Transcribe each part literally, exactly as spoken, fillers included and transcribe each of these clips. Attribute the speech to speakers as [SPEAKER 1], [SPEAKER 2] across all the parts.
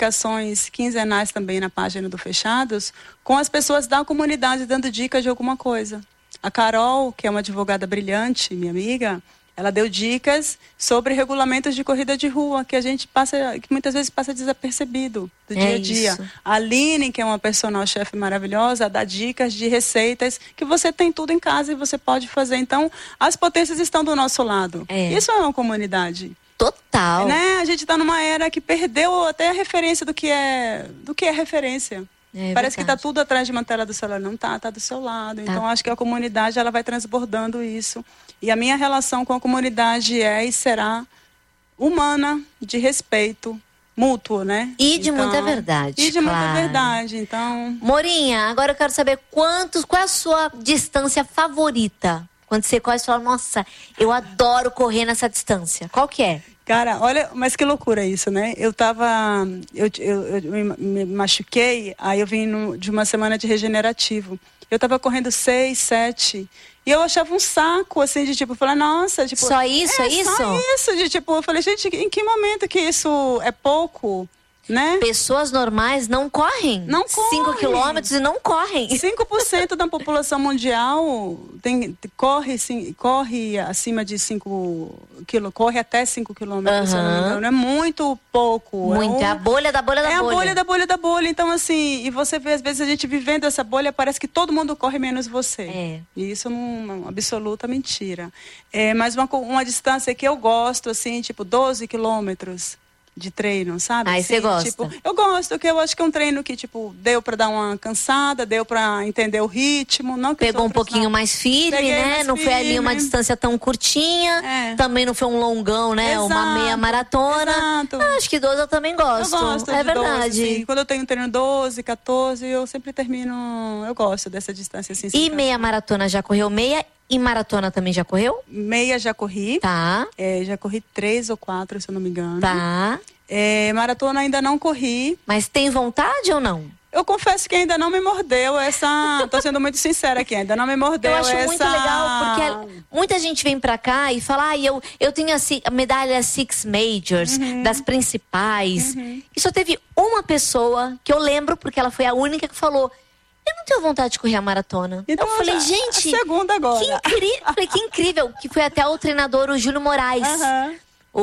[SPEAKER 1] publicações quinzenais também na página do Fechados, com as pessoas da comunidade dando dicas de alguma coisa. A Carol, que é uma advogada brilhante, minha amiga, ela deu dicas sobre regulamentos de corrida de rua, que a gente passa, que muitas vezes passa desapercebido do dia a dia.
[SPEAKER 2] Isso.
[SPEAKER 1] A Aline, que é uma personal chef maravilhosa, dá dicas de receitas que você tem tudo em casa e você pode fazer. Então, as potências estão do nosso lado.
[SPEAKER 2] É.
[SPEAKER 1] Isso é uma comunidade.
[SPEAKER 2] Total.
[SPEAKER 1] Né? A gente está numa era que perdeu até a referência do que é, do que é referência.
[SPEAKER 2] É
[SPEAKER 1] Parece que está
[SPEAKER 2] verdade.
[SPEAKER 1] tudo atrás de uma tela do celular. Não está, está do seu lado.
[SPEAKER 2] Tá.
[SPEAKER 1] Então, acho que a comunidade ela vai transbordando isso. E a minha relação com a comunidade é e será humana, de respeito mútuo, né?
[SPEAKER 2] E de
[SPEAKER 1] Então,
[SPEAKER 2] muita verdade.
[SPEAKER 1] E de muita
[SPEAKER 2] claro.
[SPEAKER 1] verdade. Então,
[SPEAKER 2] Morinha, agora eu quero saber quantos, qual é a sua distância favorita? Quando você corre, você fala, nossa, eu adoro correr nessa distância. Qual que é?
[SPEAKER 1] cara, olha, mas que loucura isso, né? Eu tava, eu, eu, eu me- me machuquei, aí eu vim no- de uma semana de regenerativo. Eu tava correndo seis, sete, e eu achava um saco, assim, de tipo, falar, nossa, tipo...
[SPEAKER 2] Só isso, é isso?
[SPEAKER 1] Só isso, de tipo, eu falei, gente, em que momento que isso é pouco, né?
[SPEAKER 2] Pessoas normais não correm.
[SPEAKER 1] Não
[SPEAKER 2] Cinco
[SPEAKER 1] correm.
[SPEAKER 2] quilômetros e não correm.
[SPEAKER 1] cinco por cento da população mundial tem, corre, sim, corre acima de cinco quilômetros, corre até cinco quilômetros, se eu não me
[SPEAKER 2] Aham.
[SPEAKER 1] engano. É muito pouco.
[SPEAKER 2] Muito.
[SPEAKER 1] É,
[SPEAKER 2] É
[SPEAKER 1] um-
[SPEAKER 2] a bolha da bolha da
[SPEAKER 1] é
[SPEAKER 2] bolha.
[SPEAKER 1] a bolha da bolha da bolha. Então, assim, e você vê, às vezes, a gente vivendo essa bolha, parece que todo mundo corre menos você.
[SPEAKER 2] É.
[SPEAKER 1] E isso é uma, uma absoluta mentira. É, mas uma, co- uma distância que eu gosto, assim, tipo doze quilômetros de treino, sabe?
[SPEAKER 2] Aí
[SPEAKER 1] Assim,
[SPEAKER 2] você gosta.
[SPEAKER 1] tipo, eu gosto, porque eu acho que é um treino que, tipo, deu pra dar uma cansada, deu pra entender o ritmo. Não que os
[SPEAKER 2] Pegou um
[SPEAKER 1] outros
[SPEAKER 2] pouquinho
[SPEAKER 1] não.
[SPEAKER 2] mais firme,
[SPEAKER 1] Peguei
[SPEAKER 2] né?
[SPEAKER 1] mais
[SPEAKER 2] Não foi ali uma
[SPEAKER 1] firme.
[SPEAKER 2] distância tão curtinha.
[SPEAKER 1] É.
[SPEAKER 2] Também não foi um longão, né? uma
[SPEAKER 1] Exato,
[SPEAKER 2] meia maratona.
[SPEAKER 1] exato.
[SPEAKER 2] Ah, acho que doze eu também
[SPEAKER 1] Eu
[SPEAKER 2] gosto.
[SPEAKER 1] gosto
[SPEAKER 2] é
[SPEAKER 1] de
[SPEAKER 2] verdade.
[SPEAKER 1] doze, assim. Quando eu tenho treino doze, quatorze, eu sempre termino... Eu gosto dessa distância, assim.
[SPEAKER 2] E
[SPEAKER 1] sem
[SPEAKER 2] meia maratona já correu meia? E maratona também já correu?
[SPEAKER 1] Meia já corri.
[SPEAKER 2] Tá,
[SPEAKER 1] É, já corri três ou quatro, se eu não me engano.
[SPEAKER 2] tá.
[SPEAKER 1] É, maratona ainda não corri.
[SPEAKER 2] Mas tem vontade ou não?
[SPEAKER 1] Eu confesso que ainda não me mordeu essa... Tô sendo muito sincera aqui, ainda não me mordeu
[SPEAKER 2] Eu acho
[SPEAKER 1] essa...
[SPEAKER 2] muito legal, porque muita gente vem pra cá e fala, ah, eu, eu tenho a, si- a medalha Six Majors,
[SPEAKER 1] Uhum.
[SPEAKER 2] das principais. E só teve uma pessoa que eu lembro, porque ela foi a única que falou, eu não tenho vontade de correr a maratona.
[SPEAKER 1] Então,
[SPEAKER 2] eu falei,
[SPEAKER 1] a-
[SPEAKER 2] gente,
[SPEAKER 1] a segunda agora.
[SPEAKER 2] que, incri... falei, que incrível, que foi até o treinador, o Júlio Moraes.
[SPEAKER 1] Aham.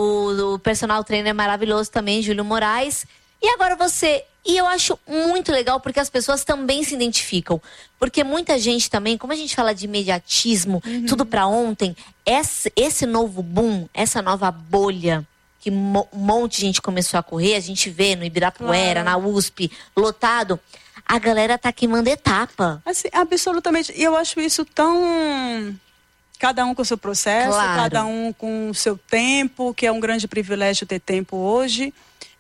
[SPEAKER 2] O, o personal trainer maravilhoso também, Júlio Moraes. E agora você. E eu acho muito legal porque as pessoas também se identificam. Porque muita gente também, como a gente fala de imediatismo, tudo pra ontem, esse, esse novo boom, essa nova bolha que mo- um monte de gente começou a correr, a gente vê no Ibirapuera,
[SPEAKER 1] Claro.
[SPEAKER 2] na U S P, lotado. A galera tá queimando etapa.
[SPEAKER 1] Assim, absolutamente. E eu acho isso tão... Cada um com o seu processo,
[SPEAKER 2] Claro.
[SPEAKER 1] cada um com o seu tempo, que é um grande privilégio ter tempo hoje.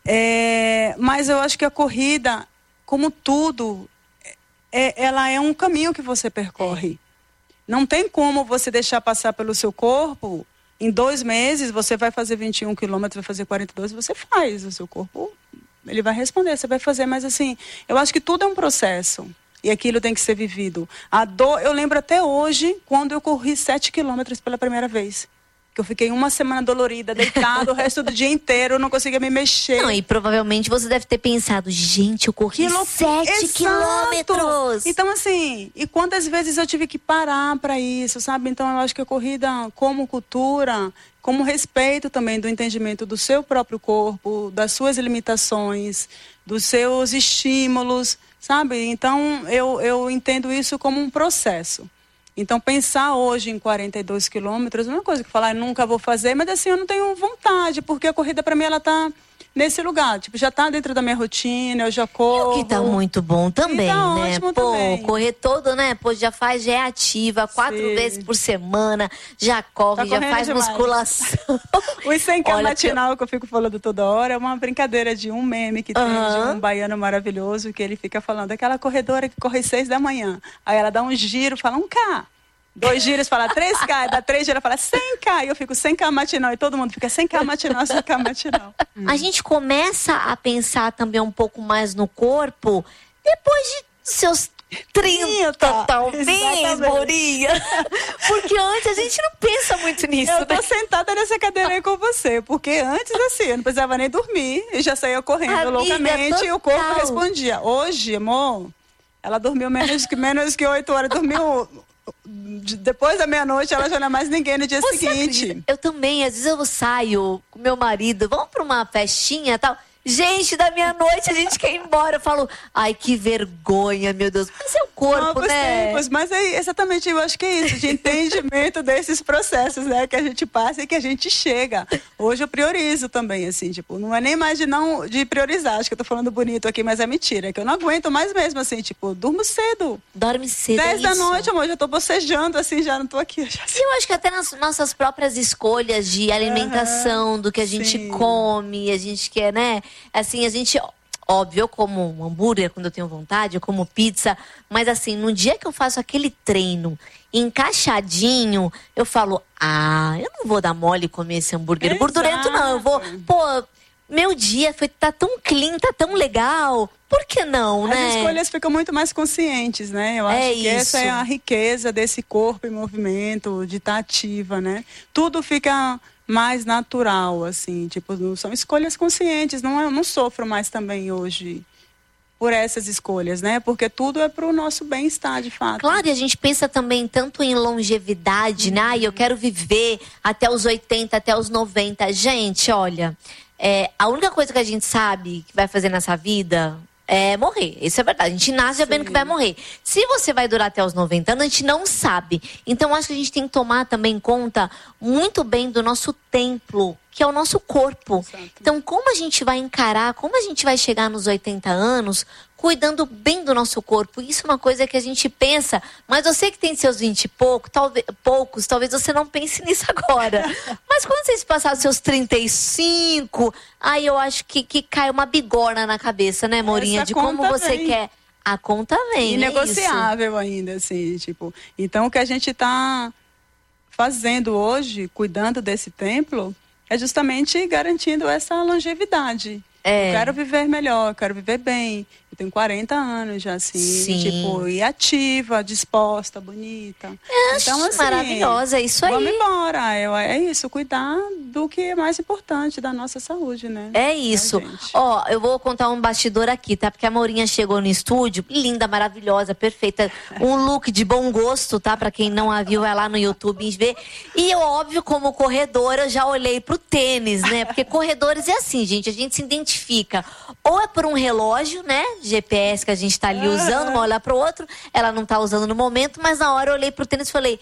[SPEAKER 1] É, mas eu acho que a corrida, como tudo, é- ela é um caminho que você percorre. Não tem como você deixar passar pelo seu corpo. Em dois meses, você vai fazer vinte e um quilômetros, vai fazer quarenta e dois, você faz. O seu corpo, ele vai responder, você vai fazer. Mas assim, eu acho que tudo é um processo. E aquilo tem que ser vivido. A dor, eu lembro até hoje, quando eu corri sete quilômetros pela primeira vez. Que eu fiquei uma semana dolorida, deitada, o resto do dia inteiro, eu não conseguia me mexer.
[SPEAKER 2] Não, e provavelmente você deve ter pensado, gente, eu corri
[SPEAKER 1] Que loucura.
[SPEAKER 2] sete
[SPEAKER 1] Exato.
[SPEAKER 2] quilômetros.
[SPEAKER 1] Então, assim, e quantas vezes eu tive que parar para isso, sabe? Então, eu acho que a corrida, como cultura, como respeito também do entendimento do seu próprio corpo, das suas limitações, dos seus estímulos, sabe? Então, eu, eu entendo isso como um processo. Então, pensar hoje em quarenta e dois quilômetros não é uma coisa que falar, nunca vou fazer, mas assim, eu não tenho vontade, porque a corrida para mim, ela tá nesse lugar. Tipo, já tá dentro da minha rotina, eu já corro.
[SPEAKER 2] O que tá muito bom também,
[SPEAKER 1] E tá
[SPEAKER 2] né?
[SPEAKER 1] ótimo
[SPEAKER 2] Pô,
[SPEAKER 1] também.
[SPEAKER 2] correr todo, né? Pô, já faz, já é ativa, quatro
[SPEAKER 1] Sim.
[SPEAKER 2] vezes por semana, já corre,
[SPEAKER 1] Tá
[SPEAKER 2] já
[SPEAKER 1] correndo
[SPEAKER 2] faz
[SPEAKER 1] demais.
[SPEAKER 2] musculação.
[SPEAKER 1] Os cem K
[SPEAKER 2] Olha,
[SPEAKER 1] matinal que eu fico falando toda hora é uma brincadeira de um meme que tem de
[SPEAKER 2] Aham.
[SPEAKER 1] um baiano maravilhoso que ele fica falando, aquela corredora que corre seis da manhã. Aí ela dá um giro, fala um K. Dois giros, fala três K, dá três giros, fala cem K. E eu fico cem K matinal e todo mundo fica cem K matinal, cem K matinal.
[SPEAKER 2] A gente começa a pensar também um pouco mais no corpo depois de seus trinta, talvez, Morinha. Porque antes a gente não pensa muito nisso.
[SPEAKER 1] Eu tô
[SPEAKER 2] né?
[SPEAKER 1] sentada nessa cadeira aí com você, porque antes assim, eu não precisava nem dormir, eu já saía correndo
[SPEAKER 2] Amiga,
[SPEAKER 1] loucamente
[SPEAKER 2] total.
[SPEAKER 1] e o corpo respondia. Hoje, amor, ela dormiu menos que menos que oito horas, dormiu depois da meia-noite, ela já não é mais ninguém no dia
[SPEAKER 2] Você
[SPEAKER 1] seguinte.
[SPEAKER 2] acredita? Eu também, às vezes eu saio com meu marido, vamos pra uma festinha e tal. Gente, da meia-noite a gente quer ir embora. Eu falo, ai, que vergonha, meu Deus. Mas é o corpo,
[SPEAKER 1] Novos
[SPEAKER 2] né?
[SPEAKER 1] tempos, mas é exatamente, eu acho que é isso, de entendimento desses processos, né, que a gente passa e que a gente chega. Hoje eu priorizo também, assim, tipo, não é nem mais de não, de priorizar, acho que eu tô falando bonito aqui, mas é mentira, é que eu não aguento mais mesmo, assim, tipo, durmo cedo.
[SPEAKER 2] Dorme cedo,
[SPEAKER 1] Dez
[SPEAKER 2] é
[SPEAKER 1] da
[SPEAKER 2] isso.
[SPEAKER 1] noite, amor, já tô bocejando, assim, já não tô aqui. Já...
[SPEAKER 2] E eu acho que até nas nossas próprias escolhas de alimentação, uhum, do que a gente
[SPEAKER 1] sim.
[SPEAKER 2] come, a gente quer, né? Assim, a gente, óbvio, eu como um hambúrguer quando eu tenho vontade, eu como pizza, mas assim, no dia que eu faço aquele treino encaixadinho, eu falo, ah, eu não vou dar mole e comer esse hambúrguer
[SPEAKER 1] Exato.
[SPEAKER 2] gordurento, não. Eu vou, pô, meu dia foi, tá tão clean, tá tão legal. Por que não,
[SPEAKER 1] As
[SPEAKER 2] né?
[SPEAKER 1] As escolhas ficam muito mais conscientes, né? Eu acho
[SPEAKER 2] é
[SPEAKER 1] que
[SPEAKER 2] isso.
[SPEAKER 1] essa é a riqueza desse corpo em movimento, de estar ativa, né? Tudo fica mais natural, assim, tipo, são escolhas conscientes, não, eu não sofro mais também hoje por essas escolhas, né? Porque tudo é para o nosso bem-estar, de fato.
[SPEAKER 2] Claro, e a gente pensa também tanto em longevidade, uhum, né? Ai, eu quero viver até os oitenta, até os noventa. Gente, olha, é, a única coisa que a gente sabe que vai fazer nessa vida é morrer. Isso é verdade. A gente nasce sabendo que vai morrer. Se você vai durar até os noventa anos, a gente não sabe. Então, acho que a gente tem que tomar também conta muito bem do nosso templo, que é o nosso corpo. Exato. Então, como a gente vai encarar, como a gente vai chegar nos oitenta anos, cuidando bem do nosso corpo. Isso é uma coisa que a gente pensa, mas você que tem seus vinte e pouco, talvez, poucos, talvez você não pense nisso agora. Mas quando vocês passarem os seus trinta e cinco, aí eu acho que, que cai uma bigorna na cabeça, né, Morinha?
[SPEAKER 1] Essa
[SPEAKER 2] de como você
[SPEAKER 1] vem.
[SPEAKER 2] quer. A conta vem,
[SPEAKER 1] inegociável
[SPEAKER 2] é
[SPEAKER 1] ainda, assim, tipo. Então, o que a gente está fazendo hoje, cuidando desse templo, é justamente garantindo essa longevidade. É. Eu quero viver melhor, eu quero viver bem. Eu tenho quarenta anos já, assim,
[SPEAKER 2] Sim.
[SPEAKER 1] tipo, e ativa, disposta, bonita.
[SPEAKER 2] É,
[SPEAKER 1] então, assim,
[SPEAKER 2] maravilhosa, é isso aí.
[SPEAKER 1] Vamos embora, eu, é isso, cuidar do que é mais importante, da nossa saúde, né?
[SPEAKER 2] É isso. Ó, eu vou contar um bastidor aqui, tá? Porque a Mourinha chegou no estúdio, linda, maravilhosa, perfeita. Um look de bom gosto, tá? Pra quem não a viu, vai lá no YouTube e vê. E eu, óbvio, como corredora, já olhei pro tênis, né? Porque corredores é assim, gente, a gente se identifica. Ou é por um relógio, né? G P S que a gente tá ali usando, uma olhar pro outro. Ela não tá usando no momento, mas na hora eu olhei pro tênis e falei,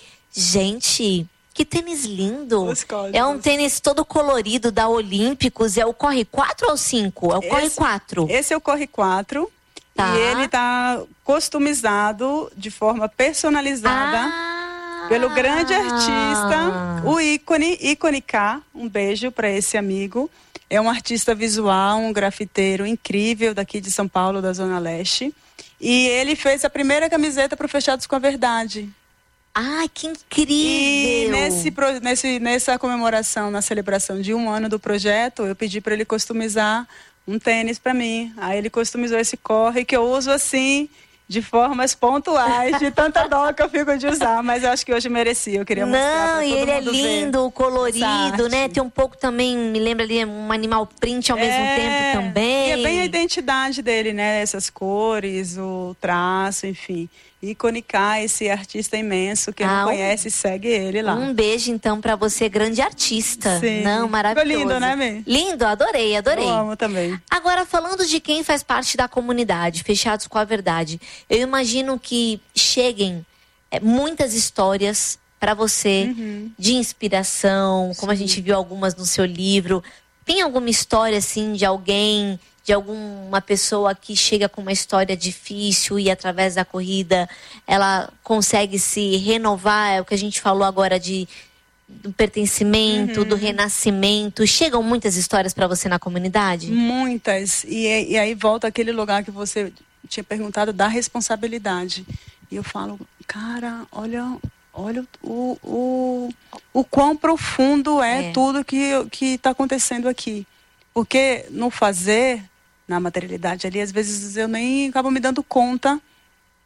[SPEAKER 2] gente, que tênis lindo. É um tênis todo colorido da Olímpicos. É o Corre quatro ou cinco? É o Corre quatro.
[SPEAKER 1] Esse é o Corre quatro.
[SPEAKER 2] Tá.
[SPEAKER 1] E ele tá customizado de forma personalizada
[SPEAKER 2] ah.
[SPEAKER 1] pelo grande artista, o ícone, ícone K. Um beijo para esse amigo. É um artista visual, um grafiteiro incrível daqui de São Paulo, da Zona Leste. E ele fez a primeira camiseta para o Fechados com a Verdade.
[SPEAKER 2] Ai, que incrível!
[SPEAKER 1] E nesse, nesse, nessa comemoração, na celebração de um ano do projeto, eu pedi para ele customizar um tênis para mim. Aí ele customizou esse Corre, que eu uso assim, de formas pontuais, de tanta dó que eu fico de usar, mas eu acho que hoje merecia, eu queria mostrar pra todo
[SPEAKER 2] Não, e ele é lindo, colorido, né? Tem um pouco também, me lembra ali, um animal print ao é, mesmo tempo também.
[SPEAKER 1] E é bem a identidade dele, né? Essas cores, o traço, enfim. Iconicar esse artista imenso, quem ah, não conhece, segue ele lá.
[SPEAKER 2] Um beijo, então, pra você, grande artista.
[SPEAKER 1] Sim.
[SPEAKER 2] Não, maravilhoso.
[SPEAKER 1] Ficou lindo, né, Mê?
[SPEAKER 2] Lindo, adorei, adorei.
[SPEAKER 1] Eu amo também.
[SPEAKER 2] Agora, falando de quem faz parte da comunidade, Fechados com a Verdade, eu imagino que cheguem é, muitas histórias para você, uhum, de inspiração, como Sim. a gente viu algumas no seu livro. Tem alguma história, assim, de alguém, de alguma pessoa que chega com uma história difícil e através da corrida ela consegue se renovar? É o que a gente falou agora de do pertencimento, uhum, do renascimento. Chegam muitas histórias para você na comunidade?
[SPEAKER 1] Muitas. E, e aí volta aquele lugar que você tinha perguntado da responsabilidade. E eu falo, cara, olha... Olha o, o, o quão profundo é, é. tudo que que está acontecendo aqui. Porque no fazer, na materialidade ali, às vezes eu nem acabo me dando conta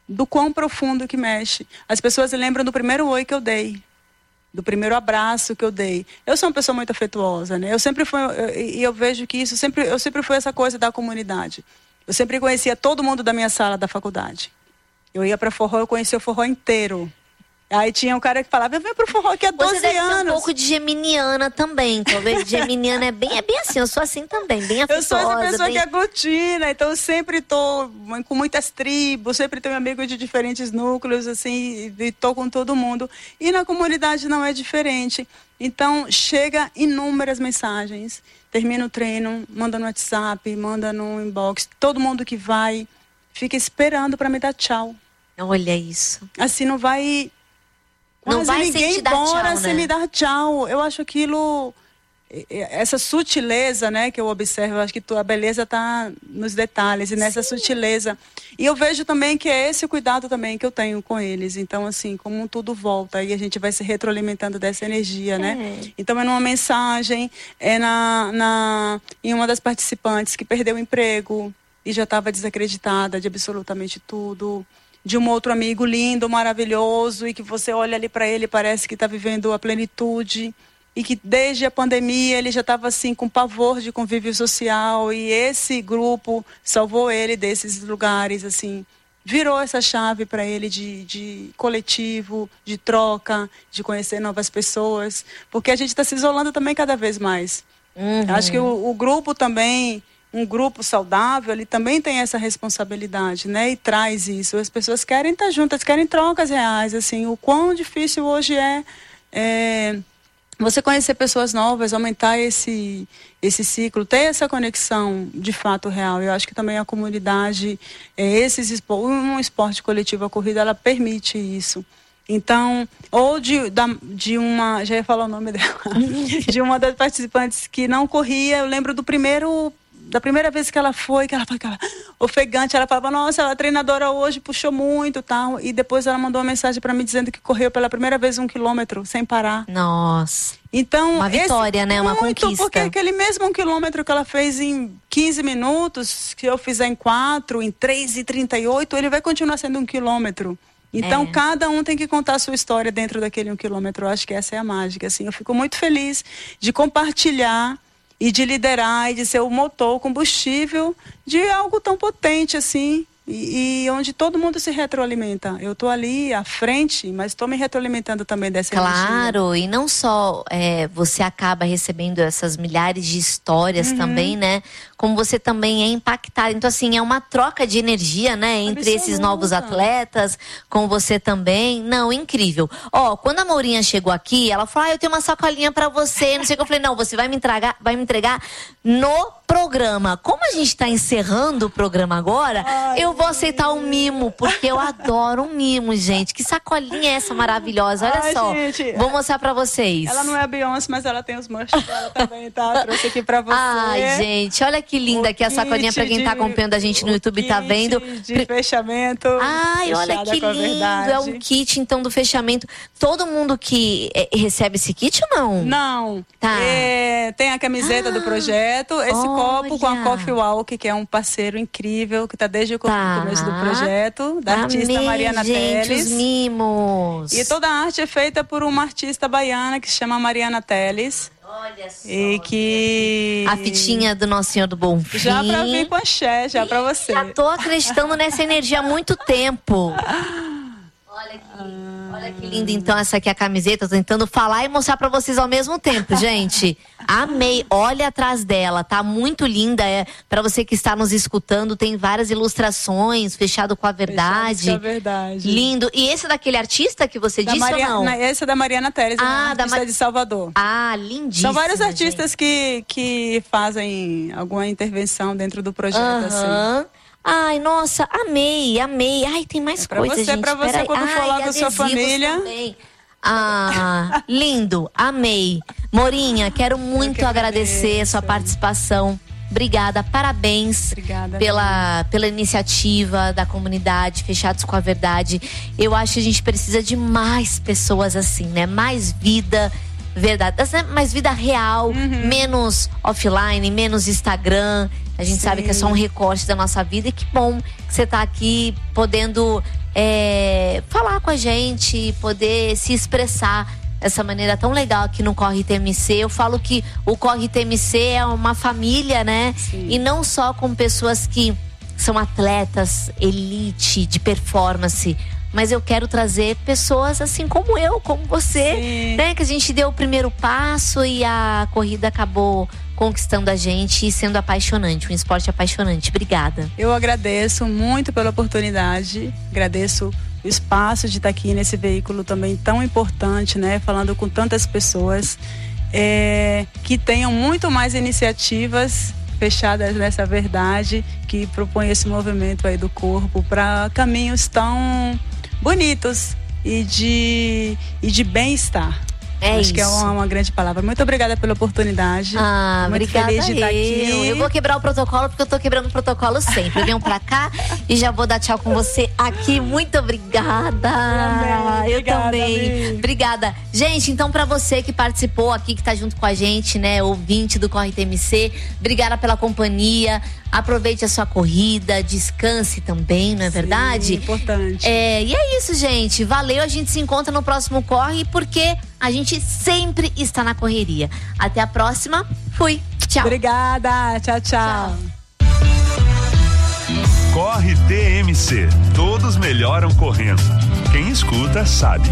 [SPEAKER 1] do quão profundo que mexe. As pessoas lembram do primeiro oi que eu dei, do primeiro abraço que eu dei. Eu sou uma pessoa muito afetuosa, né? Eu sempre fui, e eu, eu vejo que isso sempre, eu sempre fui essa coisa da comunidade. Eu sempre conhecia todo mundo da minha sala da faculdade. Eu ia para forró, eu conhecia o forró inteiro. Aí tinha um cara que falava, eu venho pro forró aqui há doze
[SPEAKER 2] Você deve
[SPEAKER 1] anos.
[SPEAKER 2] ser um pouco de geminiana também, talvez. Geminiana é bem, é bem assim, eu sou assim também, bem afetuosa.
[SPEAKER 1] Eu sou essa pessoa
[SPEAKER 2] bem...
[SPEAKER 1] que aglutina, então eu sempre tô com muitas tribos, sempre tenho amigos de diferentes núcleos, assim, e tô com todo mundo. E na comunidade não é diferente. Então, chega inúmeras mensagens. Termina o treino, manda no WhatsApp, manda no inbox. Todo mundo que vai fica esperando para me dar tchau.
[SPEAKER 2] Olha isso.
[SPEAKER 1] Assim, não vai...
[SPEAKER 2] Não vai
[SPEAKER 1] ninguém
[SPEAKER 2] sem te dar
[SPEAKER 1] embora
[SPEAKER 2] tchau,
[SPEAKER 1] sem
[SPEAKER 2] né?
[SPEAKER 1] me dar tchau. Eu acho aquilo, essa sutileza, né, que eu observo, eu acho que a beleza está nos detalhes e nessa Sim. sutileza. E eu vejo também que é esse o cuidado também que eu tenho com eles. Então, assim, como tudo volta e a gente vai se retroalimentando dessa energia, né?
[SPEAKER 2] É.
[SPEAKER 1] Então, é numa mensagem, é na, na, em uma das participantes que perdeu o emprego e já estava desacreditada de absolutamente tudo. De um outro amigo lindo, maravilhoso, e que você olha ali para ele e parece que está vivendo a plenitude, e que desde a pandemia ele já estava assim com pavor de convívio social, e esse grupo salvou ele desses lugares, assim, virou essa chave para ele de, de coletivo, de troca, de conhecer novas pessoas, porque a gente está se isolando também cada vez mais. Uhum. Acho que o, o grupo também... Um grupo saudável, ele também tem essa responsabilidade, né? E traz isso. As pessoas querem estar juntas, querem trocas reais, assim. O quão difícil hoje é, é você conhecer pessoas novas, aumentar esse, esse ciclo, ter essa conexão de fato real. Eu acho que também a comunidade, é, esses, um esporte coletivo, a corrida, ela permite isso. Então, ou de, da, de uma, já ia falar o nome dela, de uma das participantes que não corria, eu lembro do primeiro... Da primeira vez que ela foi, que ela ficava ofegante, ela falava, nossa, a treinadora hoje puxou muito, tal. E depois ela mandou uma mensagem para mim dizendo que correu pela primeira vez um quilômetro sem parar.
[SPEAKER 2] Nossa.
[SPEAKER 1] Então,
[SPEAKER 2] uma vitória,
[SPEAKER 1] esse,
[SPEAKER 2] né? Uma
[SPEAKER 1] muito,
[SPEAKER 2] conquista.
[SPEAKER 1] Porque aquele mesmo um quilômetro que ela fez em quinze minutos, que eu fizer em quatro, em três e trinta e oito, ele vai continuar sendo um quilômetro. Então, é. cada um tem que contar a sua história dentro daquele um quilômetro. Eu acho que essa é a mágica, assim. Eu fico muito feliz de compartilhar e de liderar e de ser o motor, o combustível de algo tão potente assim, e, e onde todo mundo se retroalimenta. Eu estou ali à frente, mas estou me retroalimentando também dessa
[SPEAKER 2] claro,
[SPEAKER 1] energia.
[SPEAKER 2] Claro, e não só é, você acaba recebendo essas milhares de histórias uhum. também, né? Como você também é impactado. Então, assim, é uma troca de energia, né? Entre Absoluta. Esses novos atletas, com você também. Não, incrível. Ó, quando a Mourinha chegou aqui, ela falou, ah, eu tenho uma sacolinha pra você. Não sei o que. Eu falei, não, você vai me entregar, vai me entregar no programa. Como a gente tá encerrando o programa agora, Ai, eu vou aceitar um mimo, porque eu adoro um mimo, gente. Que sacolinha é essa maravilhosa? Olha Ai, só. Gente, vou mostrar pra vocês.
[SPEAKER 1] Ela não é a Beyoncé, mas ela tem os manchos dela também, tá? Trouxe aqui pra você.
[SPEAKER 2] Ai, gente, olha que linda aqui a sacolinha pra quem tá acompanhando a gente no YouTube, tá vendo?
[SPEAKER 1] De fechamento.
[SPEAKER 2] Ai, olha que lindo. É um kit, então, do fechamento. Todo mundo que é, recebe esse kit ou não?
[SPEAKER 1] Não.
[SPEAKER 2] Tá.
[SPEAKER 1] É, tem a camiseta ah, do projeto, esse olha. Copo com a Coffee Walk, que é um parceiro incrível, que tá desde o tá. começo do projeto, da
[SPEAKER 2] Amei,
[SPEAKER 1] artista Mariana
[SPEAKER 2] gente,
[SPEAKER 1] Teles.
[SPEAKER 2] Os mimos.
[SPEAKER 1] E toda a arte é feita por uma artista baiana que se chama Mariana Teles.
[SPEAKER 2] Olha só.
[SPEAKER 1] E que...
[SPEAKER 2] A fitinha do Nosso Senhor do Bom Fim.
[SPEAKER 1] Já pra vir com axé, já pra você.
[SPEAKER 2] Já tô acreditando nessa energia há muito tempo. Olha que, ah. olha que linda, então, essa aqui é a camiseta. Tô tentando falar e mostrar pra vocês ao mesmo tempo, gente. Amei. Olha atrás dela, tá muito linda. É, pra você que está nos escutando, tem várias ilustrações, fechado com a verdade.
[SPEAKER 1] Fechado com a verdade.
[SPEAKER 2] Lindo. E esse é daquele artista que você da disse
[SPEAKER 1] Maria,
[SPEAKER 2] ou não?
[SPEAKER 1] Esse é da Mariana Teles,
[SPEAKER 2] ah,
[SPEAKER 1] artista
[SPEAKER 2] da Mar...
[SPEAKER 1] de Salvador.
[SPEAKER 2] Ah, lindíssimo.
[SPEAKER 1] São vários artistas que, que fazem alguma intervenção dentro do projeto,
[SPEAKER 2] uhum.
[SPEAKER 1] assim.
[SPEAKER 2] Ai, nossa, amei, amei. Ai, tem mais
[SPEAKER 1] é pra
[SPEAKER 2] coisa,
[SPEAKER 1] você,
[SPEAKER 2] gente.
[SPEAKER 1] Pra você, quando for lá com a sua família.
[SPEAKER 2] Também. Ah, lindo, amei. Morinha, quero muito que agradecer a sua participação. Obrigada, parabéns
[SPEAKER 1] Obrigada,
[SPEAKER 2] pela, pela iniciativa da comunidade Fechados com a Verdade. Eu acho que a gente precisa de mais pessoas assim, né? Mais vida verdade, mais vida real, uhum. menos offline, menos Instagram. A gente
[SPEAKER 1] Sim.
[SPEAKER 2] sabe que é só um recorte da nossa vida e que bom que você tá aqui podendo é, falar com a gente, poder se expressar dessa maneira tão legal aqui no Corre T M C. Eu falo que o Corre T M C é uma família, né?
[SPEAKER 1] Sim.
[SPEAKER 2] E não só com pessoas que são atletas, elite, de performance, mas eu quero trazer pessoas assim como eu, como você,
[SPEAKER 1] Sim.
[SPEAKER 2] né? Que a gente deu o primeiro passo e a corrida acabou conquistando a gente e sendo apaixonante, um esporte apaixonante. Obrigada.
[SPEAKER 1] Eu agradeço muito pela oportunidade, agradeço o espaço de estar aqui nesse veículo também tão importante, né? Falando com tantas pessoas, é, que tenham muito mais iniciativas fechadas nessa verdade, que propõe esse movimento aí do corpo para caminhos tão bonitos e de, e de bem-estar.
[SPEAKER 2] É
[SPEAKER 1] Acho
[SPEAKER 2] isso.
[SPEAKER 1] que é uma, uma grande palavra. Muito obrigada pela oportunidade.
[SPEAKER 2] Ah,
[SPEAKER 1] muito
[SPEAKER 2] obrigada
[SPEAKER 1] feliz de estar
[SPEAKER 2] eu.
[SPEAKER 1] aqui.
[SPEAKER 2] Eu vou quebrar o protocolo porque eu tô quebrando o protocolo sempre. Eu venho pra cá e já vou dar tchau com você aqui. Muito obrigada.
[SPEAKER 1] Também.
[SPEAKER 2] Eu
[SPEAKER 1] Obrigada,
[SPEAKER 2] também.
[SPEAKER 1] Bi.
[SPEAKER 2] Obrigada. Gente, então pra você que participou aqui, que tá junto com a gente, né, ouvinte do Corre T M C, obrigada pela companhia. Aproveite a sua corrida, descanse também, não é
[SPEAKER 1] Sim,
[SPEAKER 2] verdade?
[SPEAKER 1] importante.
[SPEAKER 2] É, e é isso, gente. Valeu, a gente se encontra no próximo Corre, porque a gente sempre está na correria. Até a próxima. Fui. Tchau.
[SPEAKER 1] Obrigada. Tchau, tchau.
[SPEAKER 2] Tchau.
[SPEAKER 3] Corre T M C. Todos melhoram correndo. Quem escuta sabe.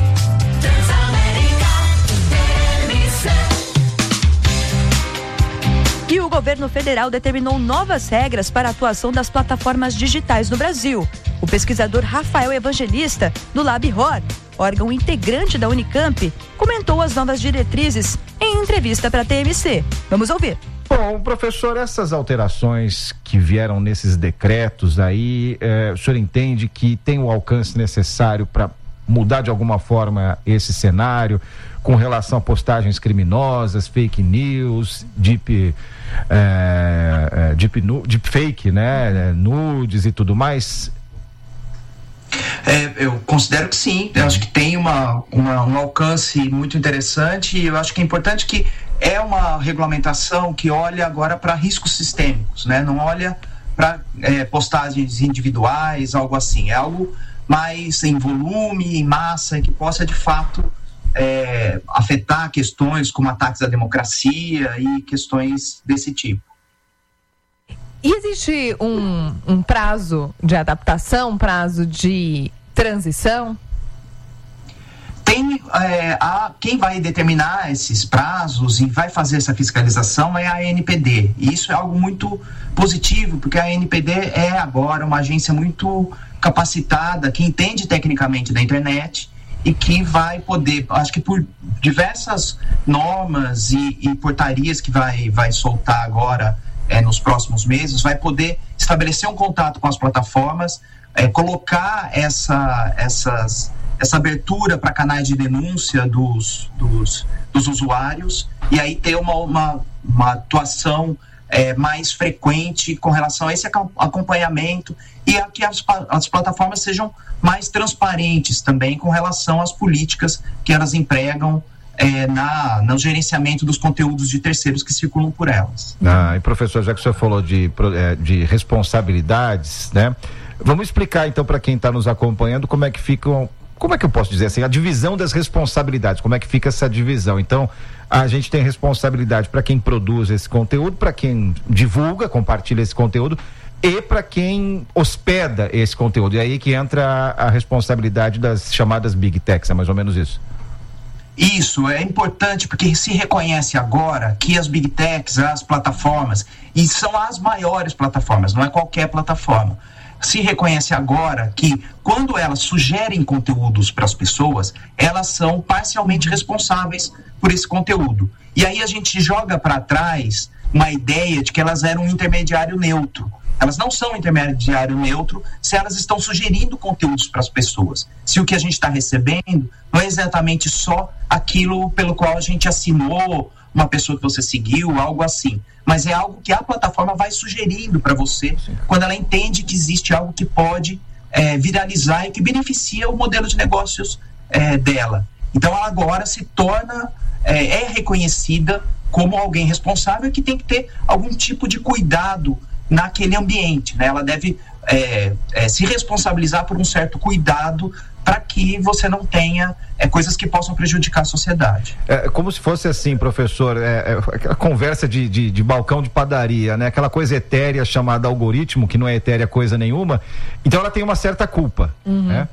[SPEAKER 4] E o governo federal determinou novas regras para a atuação das plataformas digitais no Brasil. O pesquisador Rafael Evangelista, do Lab R O R, órgão integrante da Unicamp, comentou as novas diretrizes em entrevista para a T M C. Vamos ouvir.
[SPEAKER 5] Bom, professor, essas alterações que vieram nesses decretos aí, eh, o senhor entende que tem o alcance necessário para mudar de alguma forma esse cenário com relação a postagens criminosas, fake news, deep, eh, deep, deep fake, né, nudes e tudo mais?
[SPEAKER 6] É, eu considero que sim, eu acho que tem uma, uma, um alcance muito interessante e eu acho que é importante que é uma regulamentação que olha agora para riscos sistêmicos, né? Não olha para é, postagens individuais, algo assim, é algo mais em volume, em massa, que possa de fato é, afetar questões como ataques à democracia e questões desse tipo.
[SPEAKER 7] E existe um, um prazo de adaptação, um prazo de transição?
[SPEAKER 6] Tem, é, a, quem vai determinar esses prazos e vai fazer essa fiscalização é a A N P D. E isso é algo muito positivo, porque a A N P D é agora uma agência muito capacitada, que entende tecnicamente da internet e que vai poder, acho que por diversas normas e, e portarias que vai, vai soltar agora, É, nos próximos meses, vai poder estabelecer um contato com as plataformas, é, colocar essa, essas, essa abertura para canais de denúncia dos, dos, dos usuários e aí ter uma, uma, uma atuação é, mais frequente com relação a esse acompanhamento e a que as, as plataformas sejam mais transparentes também com relação às políticas que elas empregam É, na, no gerenciamento dos conteúdos de terceiros que circulam por elas.
[SPEAKER 5] Ah, e professor, já que o senhor falou de, de responsabilidades, né? Vamos explicar então para quem está nos acompanhando como é que ficam, como é que eu posso dizer assim, a divisão das responsabilidades, como é que fica essa divisão? Então, a gente tem responsabilidade para quem produz esse conteúdo, para quem divulga, compartilha esse conteúdo e para quem hospeda esse conteúdo. E aí que entra a, a responsabilidade das chamadas Big Techs, é mais ou menos isso.
[SPEAKER 6] Isso, é importante porque se reconhece agora que as Big Techs, as plataformas, e são as maiores plataformas, não é qualquer plataforma, se reconhece agora que quando elas sugerem conteúdos para as pessoas, elas são parcialmente responsáveis por esse conteúdo. E aí a gente joga para trás uma ideia de que elas eram um intermediário neutro. Elas não são intermediário neutro se elas estão sugerindo conteúdos para as pessoas. Se o que a gente está recebendo não é exatamente só aquilo pelo qual a gente assinou, uma pessoa que você seguiu, algo assim. Mas é algo que a plataforma vai sugerindo para você quando ela entende que existe algo que pode é, viralizar e que beneficia o modelo de negócios é, dela. Então ela agora se torna, é, é reconhecida como alguém responsável que tem que ter algum tipo de cuidado naquele ambiente, né? Ela deve é, é, se responsabilizar por um certo cuidado para que você não tenha é, coisas que possam prejudicar a sociedade.
[SPEAKER 5] É como se fosse assim, professor, é, é, aquela conversa de, de, de balcão de padaria, né? Aquela coisa etérea chamada algoritmo, que não é etérea coisa nenhuma, então ela tem uma certa culpa, uhum. né?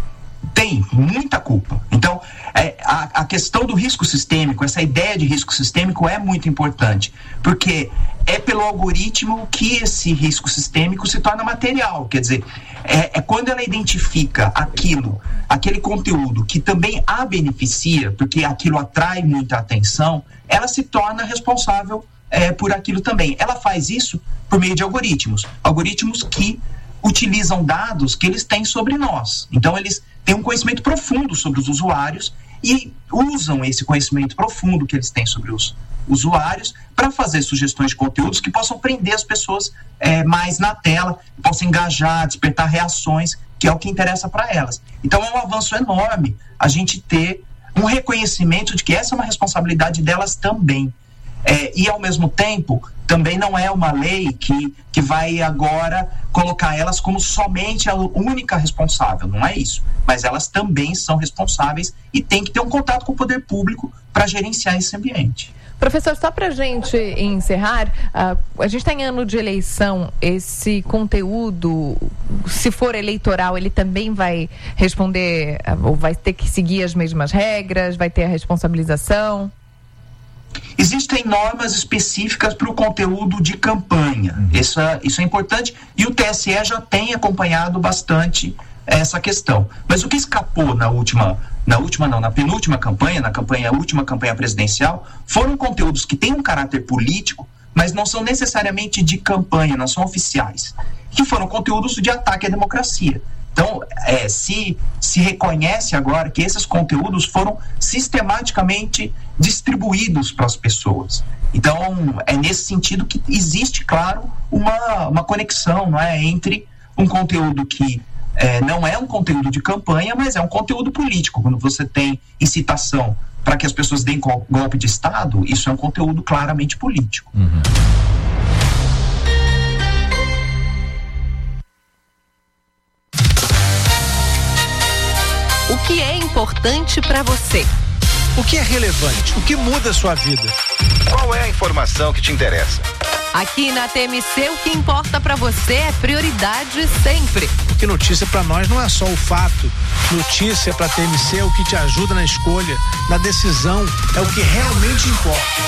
[SPEAKER 6] Tem muita culpa. Então, é, a, a questão do risco sistêmico, essa ideia de risco sistêmico é muito importante, porque é pelo algoritmo que esse risco sistêmico se torna material. Quer dizer, é, é quando ela identifica aquilo, aquele conteúdo que também a beneficia, porque aquilo atrai muita atenção, ela se torna responsável é, por aquilo também. Ela faz isso por meio de algoritmos. Algoritmos que utilizam dados que eles têm sobre nós. Então, eles têm um conhecimento profundo sobre os usuários e usam esse conhecimento profundo que eles têm sobre os usuários para fazer sugestões de conteúdos que possam prender as pessoas é, mais na tela, possam engajar, despertar reações, que é o que interessa para elas. Então, é um avanço enorme a gente ter um reconhecimento de que essa é uma responsabilidade delas também. É, e, ao mesmo tempo, também não é uma lei que, que vai agora colocar elas como somente a única responsável, não é isso. Mas elas também são responsáveis e têm que ter um contato com o poder público para gerenciar esse ambiente.
[SPEAKER 7] Professor, só para a gente encerrar, uh, a gente está em ano de eleição, esse conteúdo, se for eleitoral, ele também vai responder, uh, ou vai ter que seguir as mesmas regras, vai ter a responsabilização?
[SPEAKER 6] Existem normas específicas para o conteúdo de campanha. Uhum. Isso, é, isso é importante e o T S E já tem acompanhado bastante essa questão. Mas o que escapou na última, na última não, na penúltima campanha, na campanha, última campanha presidencial, foram conteúdos que têm um caráter político, mas não são necessariamente de campanha, não são oficiais, que foram conteúdos de ataque à democracia. Então, é, se, se reconhece agora que esses conteúdos foram sistematicamente distribuídos para as pessoas. Então, é nesse sentido que existe, claro, uma, uma conexão, não é, entre um conteúdo que é, não é um conteúdo de campanha, mas é um conteúdo político. Quando você tem incitação para que as pessoas deem golpe de Estado, isso é um conteúdo claramente político.
[SPEAKER 5] Uhum.
[SPEAKER 8] O que é importante para você?
[SPEAKER 9] O que é relevante? O que muda a sua vida?
[SPEAKER 10] Qual é a informação que te interessa?
[SPEAKER 8] Aqui na T M C, o que importa para você é prioridade sempre.
[SPEAKER 9] Porque notícia para nós não é só o fato. Notícia para T M C é o que te ajuda na escolha, na decisão, é o que realmente importa.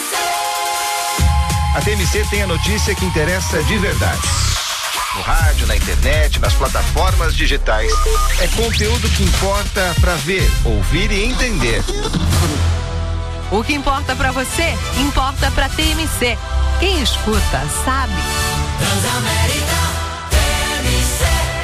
[SPEAKER 10] A T M C tem a notícia que interessa de verdade. No rádio, na internet, nas plataformas digitais. É conteúdo que importa para ver, ouvir e entender.
[SPEAKER 8] O que importa para você, importa para T M C. Quem escuta, sabe.
[SPEAKER 11] Transamérica, T M C.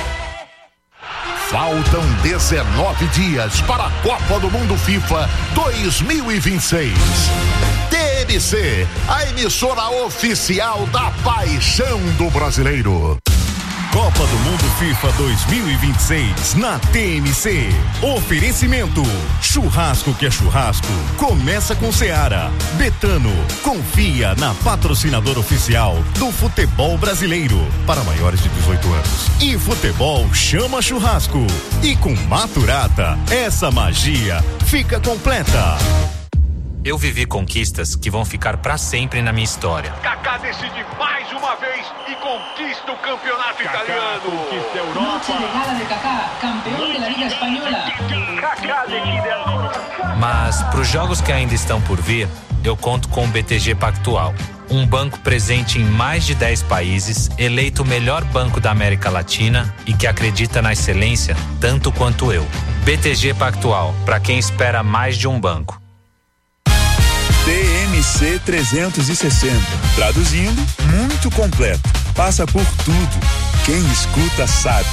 [SPEAKER 12] Faltam dezenove dias para a Copa do Mundo FIFA dois mil e vinte e seis. T M C, a emissora oficial da paixão do brasileiro.
[SPEAKER 13] Copa do Mundo FIFA dois mil e vinte e seis na T M C. Oferecimento: churrasco que é churrasco. Começa com Seara. Betano, confia na patrocinadora oficial do futebol brasileiro para maiores de dezoito anos. E futebol chama churrasco. E com Maturata, essa magia fica completa.
[SPEAKER 14] Eu vivi conquistas que vão ficar pra sempre na minha história.
[SPEAKER 15] Kaká decide mais uma vez e conquista o campeonato Kaká italiano. Conquista a Europa.
[SPEAKER 16] Noche de gala de Kaká, campeão da Liga Espanhola.
[SPEAKER 15] Kaká decide.
[SPEAKER 14] Mas pros jogos que ainda estão por vir, eu conto com o B T G Pactual. Um banco presente em mais de dez países, eleito o melhor banco da América Latina e que acredita na excelência tanto quanto eu. B T G Pactual, pra quem espera mais de um banco.
[SPEAKER 17] T M C trezentos e sessenta. Traduzindo, muito completo. Passa por tudo. Quem escuta sabe.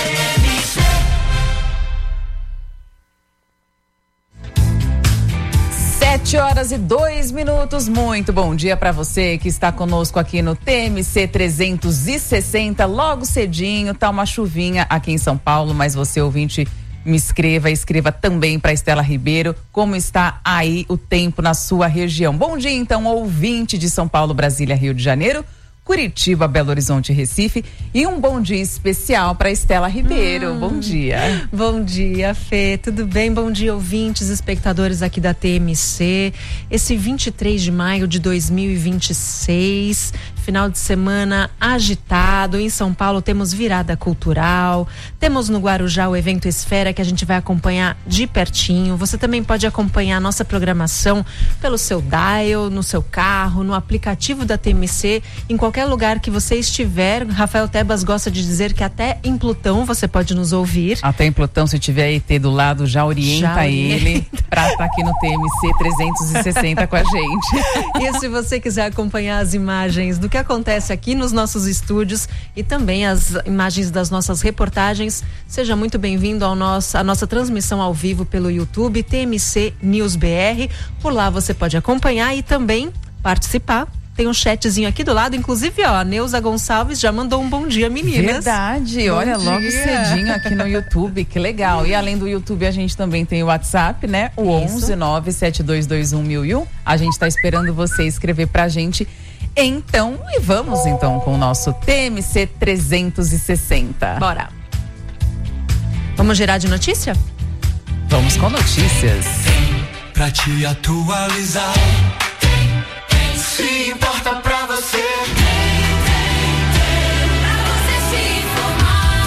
[SPEAKER 18] Sete horas e dois minutos. Muito bom dia para você que está conosco aqui no T M C trezentos e sessenta. Logo cedinho, tá uma chuvinha aqui em São Paulo, mas você, ouvinte, me escreva, escreva também para Estela Ribeiro como está aí o tempo na sua região. Bom dia, então, ouvinte de São Paulo, Brasília, Rio de Janeiro. Curitiba, Belo Horizonte e Recife. E um bom dia especial para Estela Ribeiro. Hum, bom dia.
[SPEAKER 19] Bom dia, Fê. Tudo bem? Bom dia, ouvintes, espectadores aqui da T M C. Esse vinte e três de maio de dois mil e vinte e seis, final de semana agitado. Em São Paulo temos virada cultural. Temos no Guarujá o evento Esfera, que a gente vai acompanhar de pertinho. Você também pode acompanhar a nossa programação pelo seu dial, no seu carro, no aplicativo da T M C, em qualquer lugar que você estiver. Rafael Tebas gosta de dizer que até em Plutão você pode nos ouvir.
[SPEAKER 18] Até em Plutão, se tiver E T do lado, já orienta, já orienta. ele para estar aqui no T M C trezentos e sessenta com a gente.
[SPEAKER 19] E se você quiser acompanhar as imagens do que acontece aqui nos nossos estúdios e também as imagens das nossas reportagens, seja muito bem-vindo ao nosso, à nossa transmissão ao vivo pelo YouTube, T M C News B R. Por lá você pode acompanhar e também participar. Tem um chatzinho aqui do lado, inclusive, ó, a Neuza Gonçalves já mandou um bom dia, meninas.
[SPEAKER 18] Verdade,
[SPEAKER 19] bom
[SPEAKER 18] olha,
[SPEAKER 19] dia.
[SPEAKER 18] logo cedinho aqui no YouTube, que legal. E além do YouTube, a gente também tem o WhatsApp, né? O onze nove sete dois dois um mil e um. A gente tá esperando você escrever pra gente. Então, e vamos então com o nosso T M C trezentos e sessenta.
[SPEAKER 19] Bora. Vamos girar de notícia?
[SPEAKER 18] Vamos com notícias.
[SPEAKER 11] Pra te atualizar. Se importa pra você. Pra você se informar.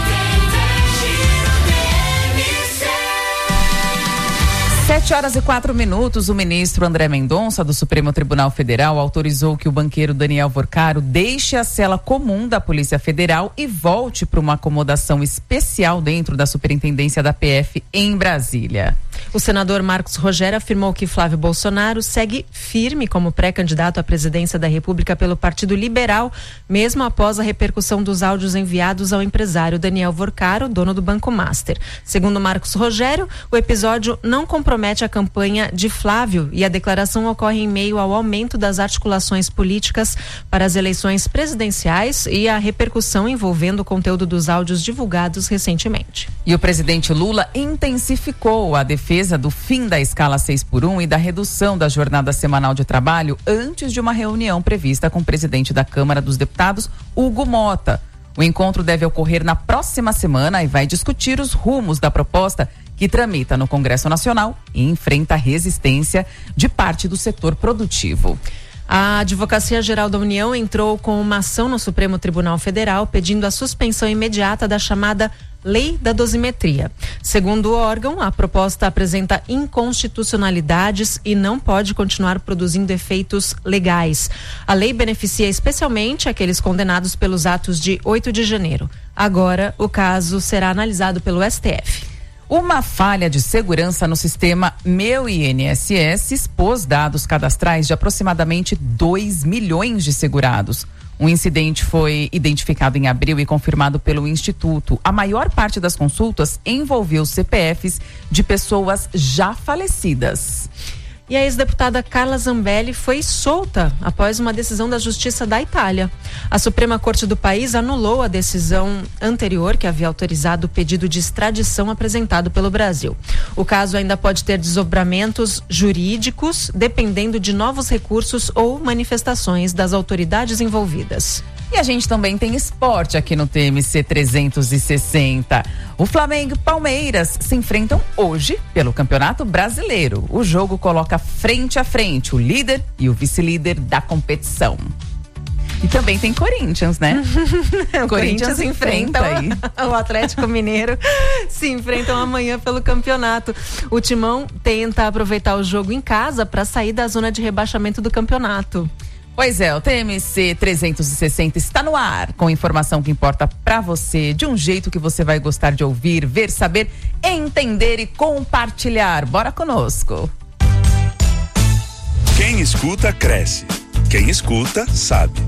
[SPEAKER 18] Sete horas e quatro minutos, o ministro André Mendonça, do Supremo Tribunal Federal, autorizou que o banqueiro Daniel Vorcaro deixe a cela comum da Polícia Federal e volte para uma acomodação especial dentro da Superintendência da P F em Brasília.
[SPEAKER 19] O senador Marcos Rogério afirmou que Flávio Bolsonaro segue firme como pré-candidato à presidência da República pelo Partido Liberal, mesmo após a repercussão dos áudios enviados ao empresário Daniel Vorcaro, dono do Banco Master. Segundo Marcos Rogério, o episódio não compromete a campanha de Flávio e a declaração ocorre em meio ao aumento das articulações políticas para as eleições presidenciais e a repercussão envolvendo o conteúdo dos áudios divulgados recentemente.
[SPEAKER 18] E o presidente Lula intensificou a defesa do fim da escala seis por um e da redução da jornada semanal de trabalho antes de uma reunião prevista com o presidente da Câmara dos Deputados, Hugo Mota. O encontro deve ocorrer na próxima semana e vai discutir os rumos da proposta que tramita no Congresso Nacional e enfrenta resistência de parte do setor produtivo.
[SPEAKER 19] A Advocacia Geral da União entrou com uma ação no Supremo Tribunal Federal pedindo a suspensão imediata da chamada Lei da Dosimetria. Segundo o órgão, a proposta apresenta inconstitucionalidades e não pode continuar produzindo efeitos legais. A lei beneficia especialmente aqueles condenados pelos atos de oito de janeiro. Agora, o caso será analisado pelo S T F.
[SPEAKER 18] Uma falha de segurança no sistema Meu I N S S expôs dados cadastrais de aproximadamente dois milhões de segurados. Um incidente foi identificado em abril e confirmado pelo Instituto. A maior parte das consultas envolveu C P Fs de pessoas já falecidas.
[SPEAKER 19] E a ex-deputada Carla Zambelli foi solta após uma decisão da Justiça da Itália. A Suprema Corte do país anulou a decisão anterior que havia autorizado o pedido de extradição apresentado pelo Brasil. O caso ainda pode ter desdobramentos jurídicos, dependendo de novos recursos ou manifestações das autoridades envolvidas.
[SPEAKER 18] E a gente também tem esporte aqui no T M C trezentos e sessenta. O Flamengo e Palmeiras se enfrentam hoje pelo Campeonato Brasileiro. O jogo coloca frente a frente o líder e o vice-líder da competição. E também tem Corinthians, né?
[SPEAKER 19] o Corinthians enfrenta aí. O Atlético Mineiro se enfrentam amanhã pelo campeonato. O Timão tenta aproveitar o jogo em casa para sair da zona de rebaixamento do campeonato.
[SPEAKER 18] Pois é, o T M C trezentos e sessenta está no ar, com informação que importa pra você, de um jeito que você vai gostar de ouvir, ver, saber, entender e compartilhar. Bora conosco.
[SPEAKER 17] Quem escuta, cresce. Quem escuta, sabe.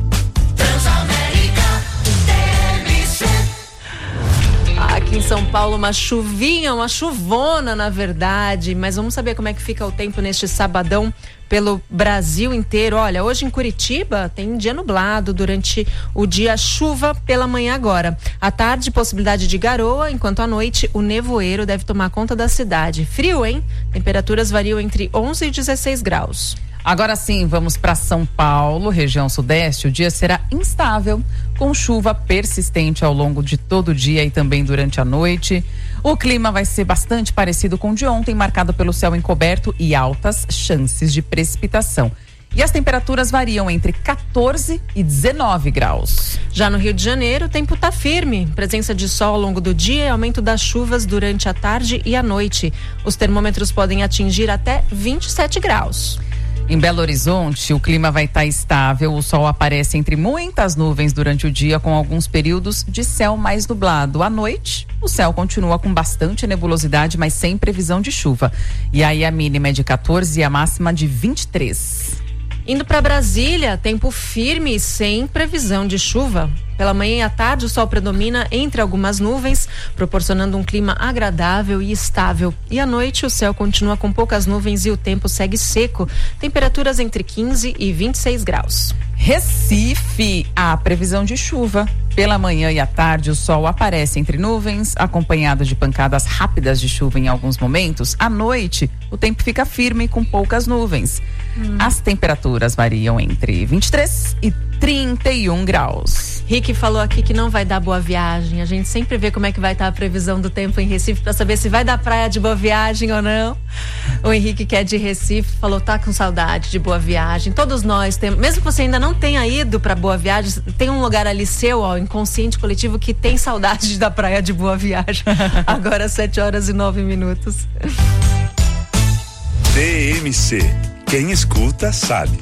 [SPEAKER 19] Aqui em São Paulo, uma chuvinha, uma chuvona, na verdade. Mas vamos saber como é que fica o tempo neste sabadão pelo Brasil inteiro. Olha, hoje em Curitiba tem dia nublado, durante o dia chuva pela manhã agora. À tarde, possibilidade de garoa, enquanto à noite o nevoeiro deve tomar conta da cidade. Frio, hein? Temperaturas variam entre onze e dezesseis graus.
[SPEAKER 18] Agora sim, vamos para São Paulo, região sudeste. O dia será instável, com chuva persistente ao longo de todo o dia e também durante a noite. O clima vai ser bastante parecido com o de ontem, marcado pelo céu encoberto e altas chances de precipitação. E as temperaturas variam entre quatorze e dezenove graus.
[SPEAKER 19] Já no Rio de Janeiro, o tempo está firme. Presença de sol ao longo do dia e aumento das chuvas durante a tarde e a noite. Os termômetros podem atingir até vinte e sete graus.
[SPEAKER 18] Em Belo Horizonte, o clima vai estar estável, o sol aparece entre muitas nuvens durante o dia, com alguns períodos de céu mais nublado. À noite, o céu continua com bastante nebulosidade, mas sem previsão de chuva. E aí a mínima é de quatorze e a máxima de vinte e três.
[SPEAKER 19] Indo para Brasília, tempo firme e sem previsão de chuva. Pela manhã e à tarde, o sol predomina entre algumas nuvens, proporcionando um clima agradável e estável. E à noite, o céu continua com poucas nuvens e o tempo segue seco. Temperaturas entre quinze e vinte e seis graus.
[SPEAKER 18] Recife, há previsão de chuva. Pela manhã e à tarde, o sol aparece entre nuvens, acompanhado de pancadas rápidas de chuva em alguns momentos. À noite, o tempo fica firme com poucas nuvens. Hum. As temperaturas variam entre vinte e três e trinta e um graus.
[SPEAKER 19] Rick falou aqui que não vai dar Boa Viagem. A gente sempre vê como é que vai estar a previsão do tempo em Recife para saber se vai dar praia de Boa Viagem ou não. O Henrique, que é de Recife, falou tá com saudade de Boa Viagem. Todos nós temos, mesmo que você ainda não tenha ido para Boa Viagem, tem um lugar ali seu, ó, inconsciente coletivo, que tem saudade da praia de Boa Viagem. Agora sete horas e nove minutos.
[SPEAKER 17] T M C. Quem escuta sabe.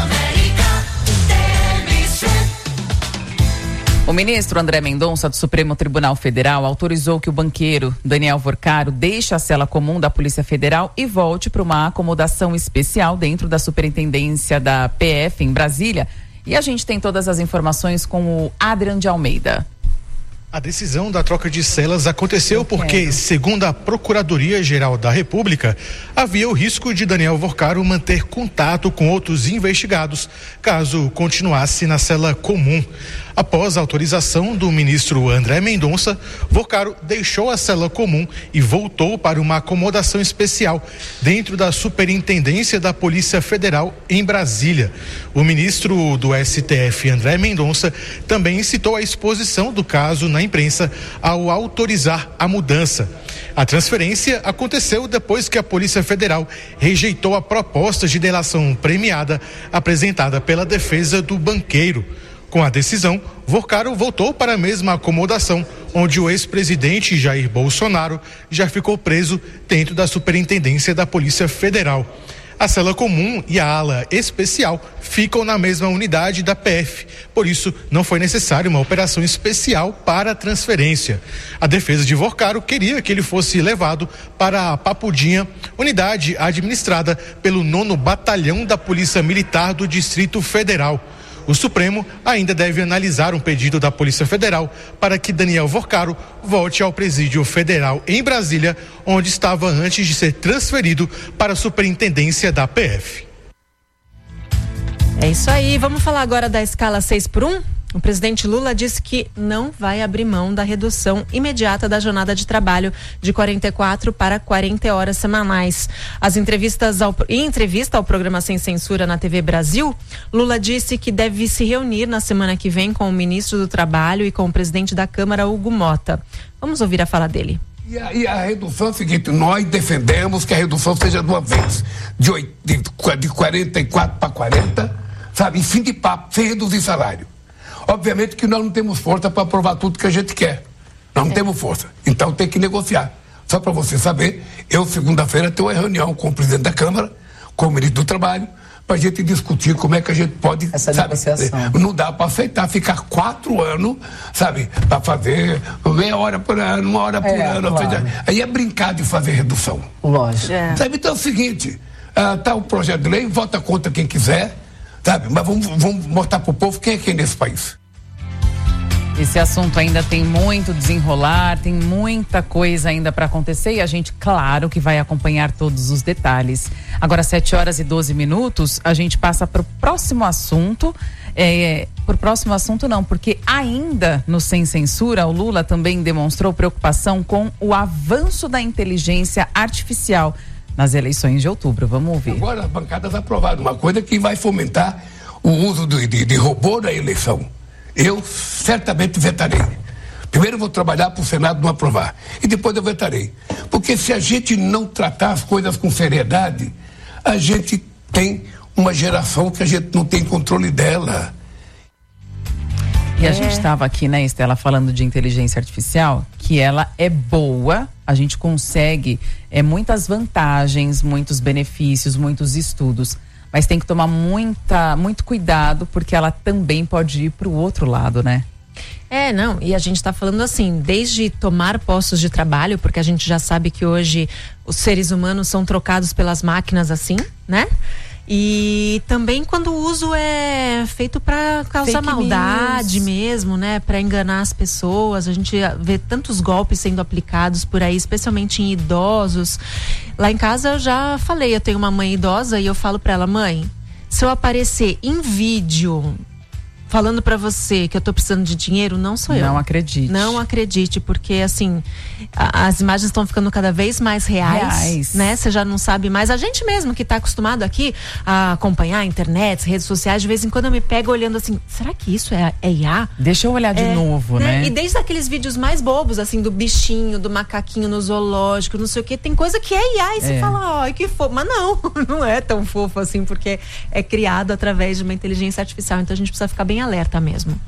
[SPEAKER 18] O ministro André Mendonça, do Supremo Tribunal Federal, autorizou que o banqueiro Daniel Vorcaro deixe a cela comum da Polícia Federal e volte para uma acomodação especial dentro da Superintendência da P F em Brasília. E a gente tem todas as informações com o Adrian de Almeida.
[SPEAKER 20] A decisão da troca de celas aconteceu porque, segundo a Procuradoria-Geral da República, havia o risco de Daniel Vorcaro manter contato com outros investigados, caso continuasse na cela comum. Após a autorização do ministro André Mendonça, Vorcaro deixou a cela comum e voltou para uma acomodação especial dentro da Superintendência da Polícia Federal em Brasília. O ministro do S T F, André Mendonça, também citou a exposição do caso na imprensa ao autorizar a mudança. A transferência aconteceu depois que a Polícia Federal rejeitou a proposta de delação premiada apresentada pela defesa do banqueiro. Com a decisão, Vorcaro voltou para a mesma acomodação onde o ex-presidente Jair Bolsonaro já ficou preso dentro da Superintendência da Polícia Federal. A cela comum e a ala especial ficam na mesma unidade da P F, por isso não foi necessária uma operação especial para a transferência. A defesa de Vorcaro queria que ele fosse levado para a Papudinha, unidade administrada pelo nono Batalhão da Polícia Militar do Distrito Federal. O Supremo ainda deve analisar um pedido da Polícia Federal para que Daniel Vorcaro volte ao Presídio Federal em Brasília, onde estava antes de ser transferido para a Superintendência da P F.
[SPEAKER 19] É isso aí. Vamos falar agora da escala seis por um? O presidente Lula disse que não vai abrir mão da redução imediata da jornada de trabalho de quarenta e quatro para quarenta horas semanais. As entrevistas ao, em entrevista ao programa Sem Censura na T V Brasil, Lula disse que deve se reunir na semana que vem com o ministro do Trabalho e com o presidente da Câmara, Hugo Mota. Vamos ouvir a fala dele.
[SPEAKER 21] E a, e a redução é o seguinte, nós defendemos que a redução seja de uma vez, de, oito, de, de quarenta e quatro para quarenta, sabe, em fim de papo, sem reduzir salário. Obviamente que nós não temos força para aprovar tudo que a gente quer. Nós não é. temos força. Então tem que negociar. Só para você saber, eu segunda-feira tenho uma reunião com o presidente da Câmara, com o ministro do Trabalho, para a gente discutir como é que a gente pode, essa sabe, negociação. Não dá para aceitar ficar quatro anos, sabe, para fazer meia hora por ano, uma hora por é, ano. Claro. Seja, aí é brincar de fazer redução.
[SPEAKER 22] Lógico.
[SPEAKER 21] É. Sabe, então é o seguinte, uh, tá o projeto de lei, vota contra quem quiser, sabe, mas vamos, vamos mostrar para o povo quem é quem nesse país.
[SPEAKER 18] Esse assunto ainda tem muito desenrolar, tem muita coisa ainda para acontecer e a gente, claro, que vai acompanhar todos os detalhes. Agora, sete horas e doze minutos, a gente passa para o próximo assunto. É, por próximo assunto não, porque ainda no Sem Censura, o Lula também demonstrou preocupação com o avanço da inteligência artificial nas eleições de outubro. Vamos ouvir.
[SPEAKER 21] Agora as bancadas aprovaram uma coisa que vai fomentar o uso de, de, de robô na eleição. Eu certamente vetarei. Primeiro eu vou trabalhar para o Senado não aprovar. E depois eu vetarei. Porque se a gente não tratar as coisas com seriedade, a gente tem uma geração que a gente não tem controle dela.
[SPEAKER 18] E a é. gente estava aqui, né, Estela, falando de inteligência artificial, que ela é boa, a gente consegue é, muitas vantagens, muitos benefícios, muitos estudos. Mas tem que tomar muita, muito cuidado, porque ela também pode ir para o outro lado, né?
[SPEAKER 19] É, não, e a gente está falando assim, desde tomar postos de trabalho, porque a gente já sabe que hoje os seres humanos são trocados pelas máquinas assim, né? E também quando o uso é feito para causar Fake maldade news. mesmo, né? Para enganar as pessoas. A gente vê tantos golpes sendo aplicados por aí, especialmente em idosos. Lá em casa eu já falei, eu tenho uma mãe idosa e eu falo para ela, mãe, se eu aparecer em vídeo falando pra você que eu tô precisando de dinheiro, não sou eu.
[SPEAKER 18] Não acredite.
[SPEAKER 19] Não acredite, porque assim, a, as imagens estão ficando cada vez mais reais, reais, né? Você já não sabe mais. A gente mesmo que tá acostumado aqui a acompanhar a internet, redes sociais, de vez em quando eu me pego olhando assim, será que isso é, é I A?
[SPEAKER 18] Deixa eu olhar de
[SPEAKER 19] é,
[SPEAKER 18] novo, né?
[SPEAKER 19] né? E desde aqueles vídeos mais bobos, assim, do bichinho, do macaquinho no zoológico, não sei o que, tem coisa que é I A e você é. fala, ai, que fofo. Mas não, não é tão fofo assim, porque é criado através de uma inteligência artificial, então a gente precisa ficar bem alerta mesmo.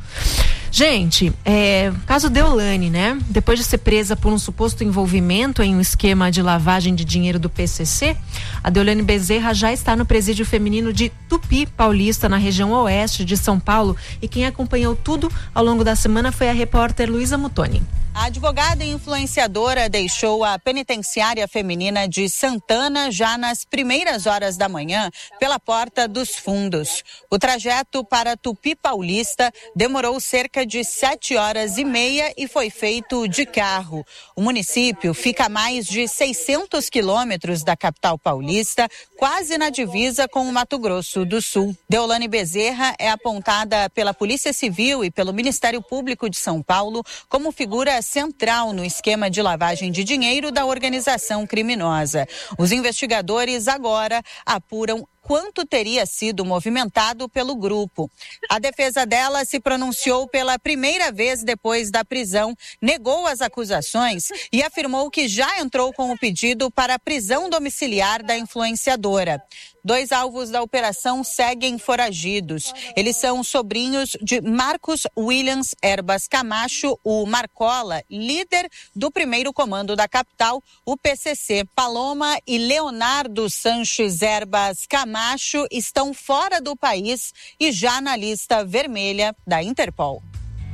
[SPEAKER 19] Gente, é, caso Deolane, né? Depois de ser presa por um suposto envolvimento em um esquema de lavagem de dinheiro do P C C, a Deolane Bezerra já está no presídio feminino de Tupi Paulista, na região oeste de São Paulo, e quem acompanhou tudo ao longo da semana foi a repórter Luísa Mutoni.
[SPEAKER 1] A advogada e influenciadora deixou a penitenciária feminina de Santana já nas primeiras horas da manhã pela Porta dos Fundos. O trajeto para Tupi Paulista demorou cerca de sete horas e meia e foi feito de carro. O município fica a mais de seiscentos quilômetros da capital paulista, quase na divisa com o Mato Grosso do Sul. Deolane Bezerra é apontada pela Polícia Civil e pelo Ministério Público de São Paulo como figura central no esquema de lavagem de dinheiro da organização criminosa. Os investigadores agora apuram quanto teria sido movimentado pelo grupo. A defesa dela se pronunciou pela primeira vez depois da prisão, negou as acusações e afirmou que já entrou com o pedido para a prisão domiciliar da influenciadora. Dois alvos da operação seguem foragidos. Eles são sobrinhos de Marcos Williams Erbas Camacho, o Marcola, líder do primeiro comando da capital, o P C C. Paloma e Leonardo Sanches Erbas Camacho estão fora do país e já na lista vermelha da Interpol.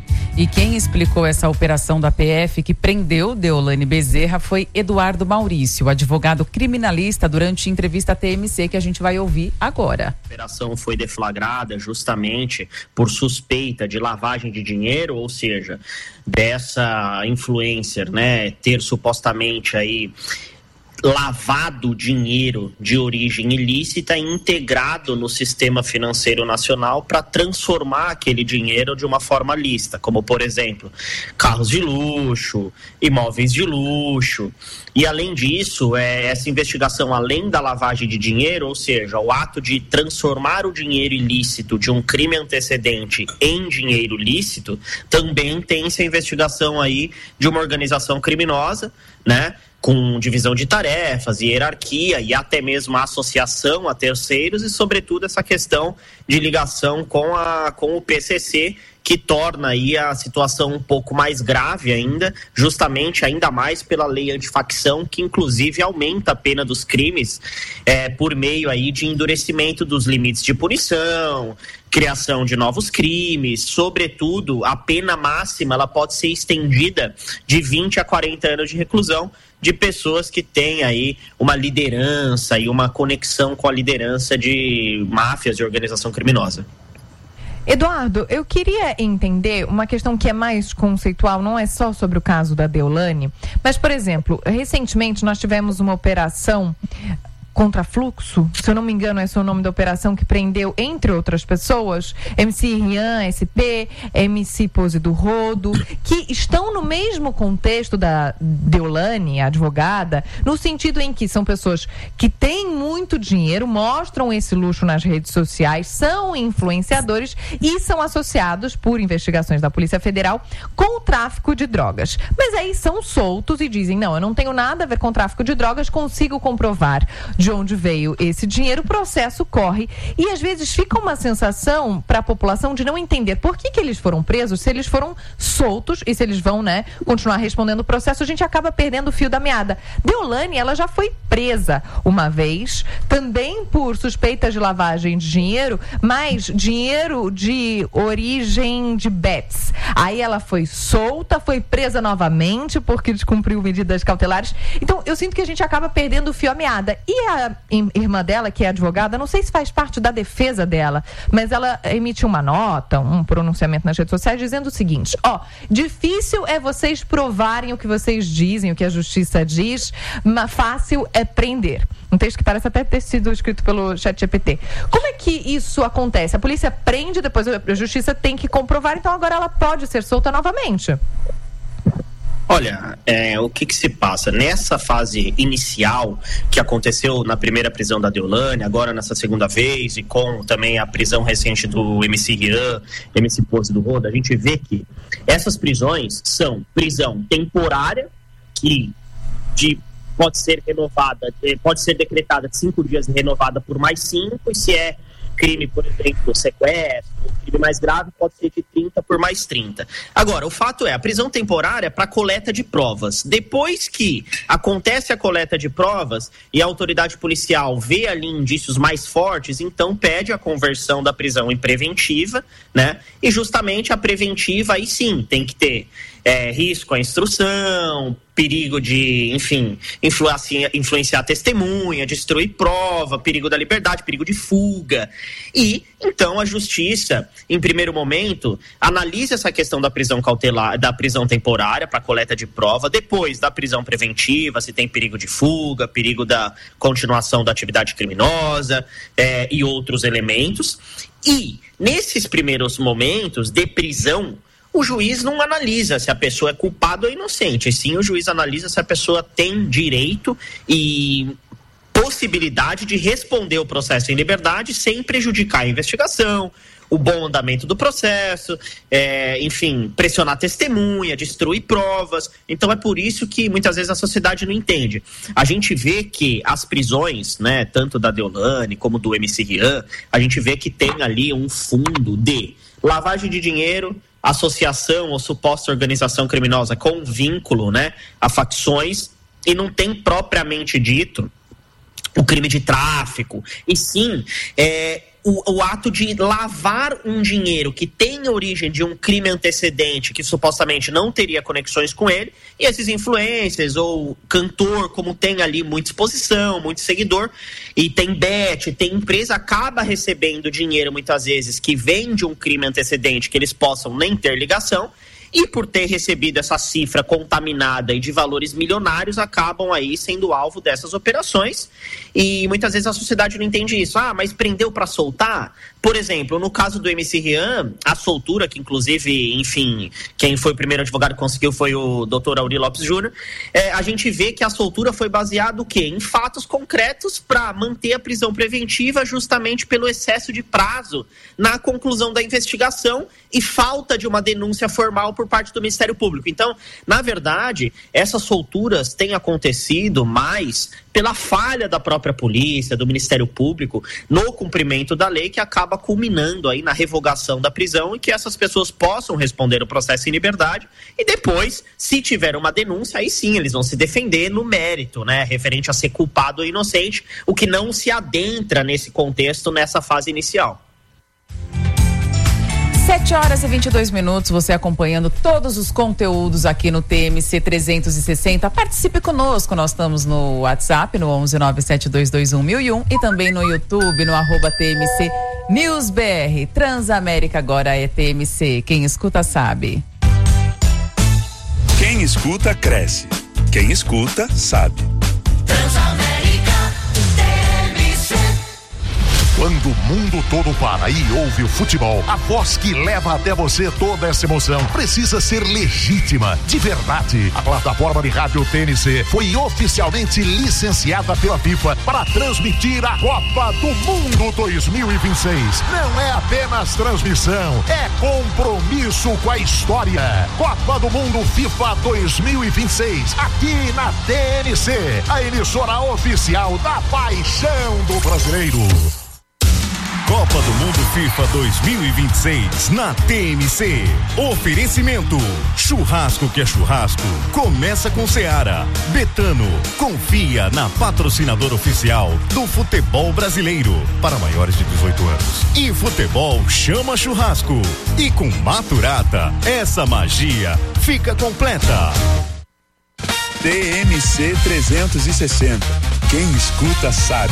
[SPEAKER 18] E quem explicou essa operação da P F que prendeu Deolane Bezerra foi Eduardo Maurício, advogado criminalista, durante entrevista à T M C que a gente vai ouvir agora.
[SPEAKER 22] A operação foi deflagrada justamente por suspeita de lavagem de dinheiro, ou seja, dessa influencer, né, ter supostamente aí lavado dinheiro de origem ilícita e integrado no sistema financeiro nacional para transformar aquele dinheiro de uma forma lícita, como, por exemplo, carros de luxo, imóveis de luxo. E, além disso, é, essa investigação, além da lavagem de dinheiro, ou seja, o ato de transformar o dinheiro ilícito de um crime antecedente em dinheiro lícito, também tem essa investigação aí de uma organização criminosa, né, com divisão de tarefas, hierarquia e até mesmo a associação a terceiros e, sobretudo, essa questão de ligação com, a, com o P C C, que torna aí a situação um pouco mais grave ainda, justamente ainda mais pela lei antifacção, que inclusive aumenta a pena dos crimes é, por meio aí de endurecimento dos limites de punição, criação de novos crimes, sobretudo a pena máxima ela pode ser estendida de vinte a quarenta anos de reclusão de pessoas que têm aí uma liderança e uma conexão com a liderança de máfias de organização criminosa.
[SPEAKER 7] Eduardo, eu queria entender uma questão que é mais conceitual, não é só sobre o caso da Deolane, mas, por exemplo, recentemente nós tivemos uma operação Contrafluxo, se eu não me engano, esse é o nome da operação que prendeu, entre outras pessoas, M C Rian, S P, M C Pose do Rodo, que estão no mesmo contexto da Deolane, a advogada, no sentido em que são pessoas que têm muito dinheiro, mostram esse luxo nas redes sociais, são influenciadores e são associados por investigações da Polícia Federal com o tráfico de drogas. Mas aí são soltos e dizem, não, eu não tenho nada a ver com tráfico de drogas, consigo comprovar de onde veio esse dinheiro, o processo corre e às vezes fica uma sensação para a população de não entender por que que eles foram presos, se eles foram soltos e se eles vão, né, continuar respondendo o processo, a gente acaba perdendo o fio da meada. Deolane, ela já foi presa uma vez, também por suspeitas de lavagem de dinheiro, mas dinheiro de origem de bets. Aí ela foi solta, foi presa novamente porque descumpriu medidas cautelares. Então, eu sinto que a gente acaba perdendo o fio à meada. E a A irmã dela, que é advogada, não sei se faz parte da defesa dela, mas ela emitiu uma nota, um pronunciamento nas redes sociais dizendo o seguinte, ó, difícil é vocês provarem o que vocês dizem, o que a justiça diz, mas fácil é prender. Um texto que parece até ter sido escrito pelo ChatGPT. Como é que isso acontece? A polícia prende, depois a justiça tem que comprovar, então agora ela pode ser solta novamente.
[SPEAKER 22] Olha, é, o que que se passa? Nessa fase inicial que aconteceu na primeira prisão da Deolane, agora nessa segunda vez, e com também a prisão recente do M C Rian, M C Pose do Rodo, a gente vê que essas prisões são prisão temporária, que de, pode ser renovada, pode ser decretada de cinco dias e renovada por mais cinco, e se é crime, por exemplo, sequestro, crime mais grave, pode ser de trinta por mais trinta. Agora, o fato é, a prisão temporária é para coleta de provas. Depois que acontece a coleta de provas e a autoridade policial vê ali indícios mais fortes, então pede a conversão da prisão em preventiva, né? E justamente a preventiva, aí sim, tem que ter é, risco à instrução, perigo de, enfim, influenciar, influenciar a testemunha, destruir prova, perigo da liberdade, perigo de fuga. E, então, a justiça, em primeiro momento, analisa essa questão da prisão cautelar, da prisão temporária para coleta de prova, depois da prisão preventiva, se tem perigo de fuga, perigo da continuação da atividade criminosa é, e outros elementos. E, nesses primeiros momentos de prisão, o juiz não analisa se a pessoa é culpada ou inocente, sim o juiz analisa se a pessoa tem direito e possibilidade de responder o processo em liberdade sem prejudicar a investigação, o bom andamento do processo, é, enfim, pressionar a testemunha, destruir provas. Então é por isso que muitas vezes a sociedade não entende. A gente vê que as prisões, né, tanto da Deolane como do M C Rian, a gente vê que tem ali um fundo de lavagem de dinheiro, associação ou suposta organização criminosa com vínculo, né, a facções, e não tem propriamente dito o crime de tráfico, e sim é, o, o ato de lavar um dinheiro que tem origem de um crime antecedente que supostamente não teria conexões com ele, e esses influencers ou cantor, como tem ali muita exposição, muito seguidor, e tem bet, tem empresa, acaba recebendo dinheiro muitas vezes que vem de um crime antecedente que eles possam nem ter ligação, e por ter recebido essa cifra contaminada e de valores milionários, acabam aí sendo alvo dessas operações. E muitas vezes a sociedade não entende isso. Ah, mas prendeu para soltar? Por exemplo, no caso do M C Rian, a soltura, que inclusive, enfim, quem foi o primeiro advogado que conseguiu foi o doutor Auri Lopes Júnior, é, a gente vê que a soltura foi baseada o quê? Em fatos concretos para manter a prisão preventiva, justamente pelo excesso de prazo na conclusão da investigação e falta de uma denúncia formal por parte do Ministério Público. Então, na verdade, essas solturas têm acontecido mais pela falha da própria polícia, do Ministério Público, no cumprimento da lei, que acaba culminando aí na revogação da prisão e que essas pessoas possam responder o processo em liberdade e depois, se tiver uma denúncia, aí sim eles vão se defender no mérito, né, referente a ser culpado ou inocente, o que não se adentra nesse contexto, nessa fase inicial.
[SPEAKER 18] sete horas e vinte e dois minutos, você acompanhando todos os conteúdos aqui no T M C trezentos e sessenta. Participe conosco, nós estamos no WhatsApp, no onze nove sete dois dois um mil e um e também no YouTube, no arroba T M C News B R. Transamérica agora é T M C, quem escuta sabe.
[SPEAKER 17] Quem escuta cresce, quem escuta sabe.
[SPEAKER 11] Transamérica T
[SPEAKER 12] Quando o mundo todo para e ouve o futebol, a voz que leva até você toda essa emoção precisa ser legítima, de verdade. A plataforma de rádio T N C foi oficialmente licenciada pela FIFA para transmitir a Copa do Mundo dois mil e vinte e seis. Não é apenas transmissão, é compromisso com a história. Copa do Mundo FIFA dois mil e vinte e seis, aqui na T N C, a emissora oficial da paixão do brasileiro.
[SPEAKER 13] Copa do Mundo FIFA dois mil e vinte e seis na T M C. Oferecimento: churrasco que é churrasco. Começa com Seara. Betano, confia na patrocinadora oficial do futebol brasileiro para maiores de dezoito anos. E futebol chama churrasco. E com Maturata, essa magia fica completa.
[SPEAKER 17] T M C trezentos e sessenta. Quem escuta sabe.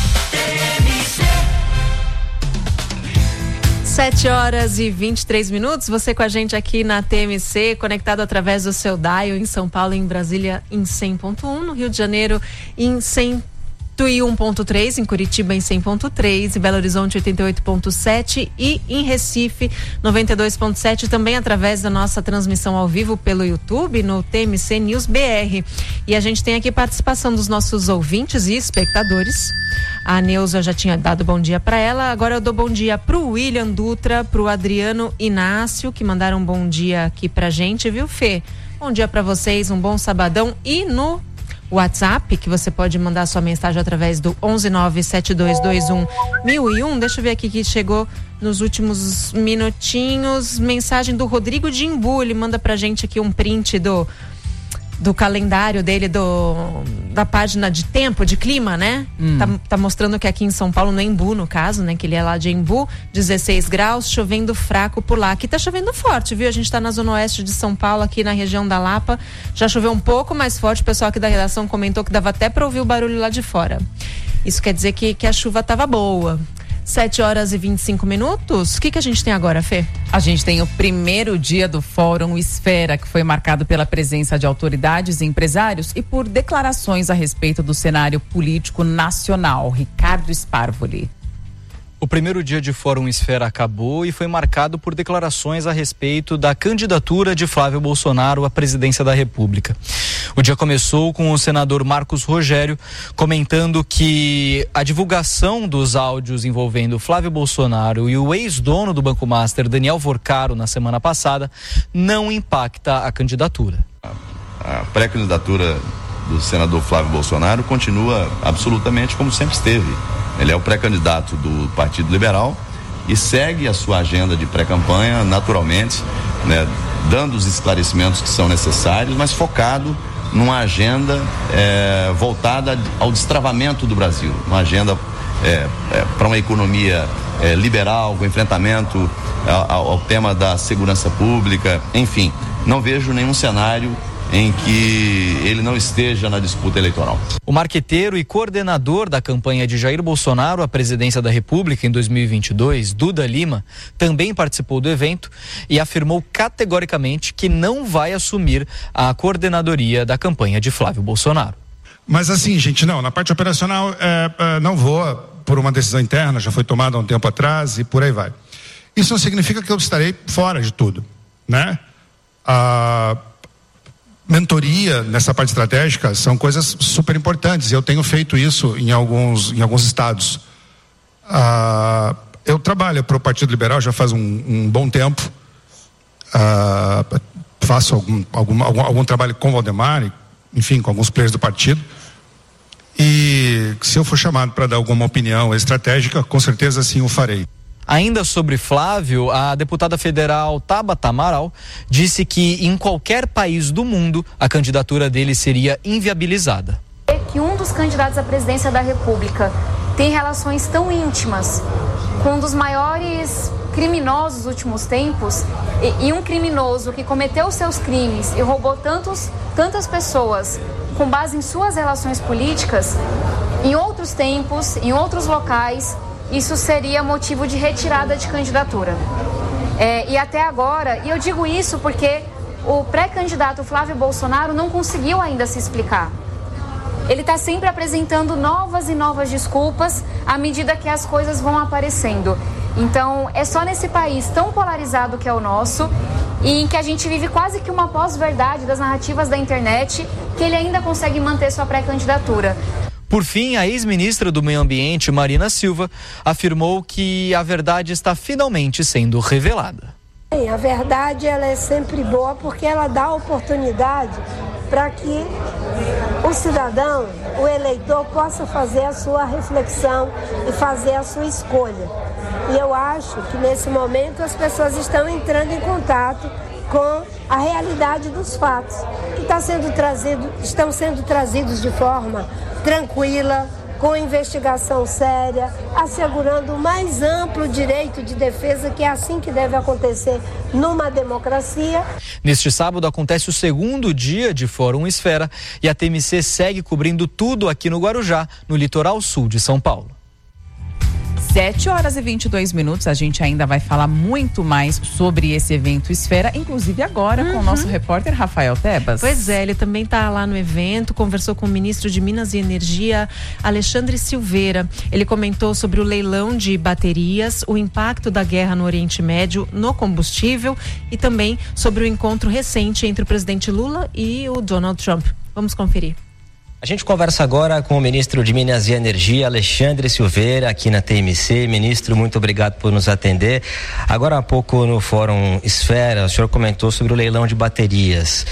[SPEAKER 19] sete horas e vinte e três minutos, você com a gente aqui na T M C, conectado através do seu dial em São Paulo, em Brasília em cem ponto um, no Rio de Janeiro em cem e um ponto três, em Curitiba em cem ponto três, em Belo Horizonte oitenta e oito ponto sete e em Recife noventa e dois ponto sete, também através da nossa transmissão ao vivo pelo YouTube no T M C News B R. E a gente tem aqui participação dos nossos ouvintes e espectadores. A Neuza já tinha dado bom dia para ela, agora eu dou bom dia pro William Dutra, pro Adriano Inácio, que mandaram um bom dia aqui pra gente, viu, Fê? Bom dia para vocês, um bom sabadão. E no WhatsApp, que você pode mandar sua mensagem através do onze nove sete dois dois um mil e um. Deixa eu ver aqui que chegou nos últimos minutinhos. Mensagem do Rodrigo de Imbu, ele manda pra gente aqui um print do do calendário dele, do da página de tempo, de clima, né? Hum. Tá, tá mostrando que aqui em São Paulo, no Embu, no caso, né? Que ele é lá de Embu, dezesseis graus, chovendo fraco por lá. Aqui tá chovendo forte, viu? A gente tá na zona oeste de São Paulo, aqui na região da Lapa. Já choveu um pouco mais forte, o pessoal aqui da redação comentou que dava até pra ouvir o barulho lá de fora. Isso quer dizer que, que a chuva tava boa. sete horas e vinte e cinco minutos. O que, que a gente tem agora, Fê?
[SPEAKER 18] A gente tem o primeiro dia do Fórum Esfera, que foi marcado pela presença de autoridades e empresários e por declarações a respeito do cenário político nacional. Ricardo Sparvoli.
[SPEAKER 2] O primeiro dia de Fórum Esfera acabou e foi marcado por declarações a respeito da candidatura de Flávio Bolsonaro à presidência da República. O dia começou com o senador Marcos Rogério comentando que a divulgação dos áudios envolvendo Flávio Bolsonaro e o ex-dono do Banco Master, Daniel Vorcaro, na semana passada, não impacta a candidatura.
[SPEAKER 3] A pré-candidatura do senador Flávio Bolsonaro continua absolutamente como sempre esteve. Ele é o pré-candidato do Partido Liberal e segue a sua agenda de pré-campanha naturalmente, né, dando os esclarecimentos que são necessários, mas focado numa agenda é, voltada ao destravamento do Brasil, uma agenda é, é, para uma economia é, liberal, com enfrentamento ao, ao tema da segurança pública, enfim, não vejo nenhum cenário em que ele não esteja na disputa eleitoral.
[SPEAKER 2] O marqueteiro e coordenador da campanha de Jair Bolsonaro à presidência da República em dois mil e vinte e dois, Duda Lima, também participou do evento e afirmou categoricamente que não vai assumir a coordenadoria da campanha de Flávio Bolsonaro.
[SPEAKER 23] Mas assim, gente, não, na parte operacional é, é, não vou por uma decisão interna, já foi tomada há um tempo atrás e por aí vai. Isso não significa que eu estarei fora de tudo, né? Ah, mentoria nessa parte estratégica são coisas super importantes. Eu tenho feito isso em alguns, em alguns estados. Ah, eu trabalho para o Partido Liberal já faz um, um bom tempo. Ah, faço algum, algum, algum, algum trabalho com o Valdemar, enfim, com alguns players do partido. E se eu for chamado para dar alguma opinião estratégica, com certeza sim o farei.
[SPEAKER 2] Ainda sobre Flávio, a deputada federal Tabata Amaral disse que em qualquer país do mundo a candidatura dele seria inviabilizada.
[SPEAKER 24] É que um dos candidatos à presidência da República tem relações tão íntimas com um dos maiores criminosos dos últimos tempos e, e um criminoso que cometeu seus crimes e roubou tantos, tantas pessoas com base em suas relações políticas, em outros tempos, em outros locais, isso seria motivo de retirada de candidatura. É, e até agora, e eu digo isso porque o pré-candidato Flávio Bolsonaro não conseguiu ainda se explicar. ele está sempre apresentando novas e novas desculpas à medida que as coisas vão aparecendo. Então, é só nesse país tão polarizado que é o nosso, e em que a gente vive quase que uma pós-verdade das narrativas da internet, que ele ainda consegue manter sua pré-candidatura.
[SPEAKER 2] Por fim, a ex-ministra do Meio Ambiente, Marina Silva, afirmou que a verdade está finalmente sendo revelada.
[SPEAKER 4] A verdade ela é sempre boa porque ela dá oportunidade para que o cidadão, o eleitor, possa fazer a sua reflexão e fazer a sua escolha. E eu acho que nesse momento as pessoas estão entrando em contato com a realidade dos fatos, que tá sendo trazido, estão sendo trazidos de forma tranquila, com investigação séria, assegurando o mais amplo direito de defesa, que é assim que deve acontecer numa democracia.
[SPEAKER 2] Neste sábado acontece o segundo dia de Fórum Esfera e a T M C segue cobrindo tudo aqui no Guarujá, no litoral sul de São Paulo.
[SPEAKER 18] sete horas e vinte e dois minutos, a gente ainda vai falar muito mais sobre esse evento Esfera, inclusive agora uhum. com o nosso repórter Rafael Tebas.
[SPEAKER 19] Pois é, ele também está lá no evento, conversou com o ministro de Minas e Energia, Alexandre Silveira. Ele comentou sobre o leilão de baterias, o impacto da guerra no Oriente Médio no combustível e também sobre o encontro recente entre o presidente Lula e o Donald Trump. Vamos conferir.
[SPEAKER 5] A gente conversa agora com o ministro de Minas e Energia, Alexandre Silveira, aqui na T M C. Ministro, muito obrigado por nos atender. Agora há pouco no Fórum Esfera, o senhor comentou sobre o leilão de baterias.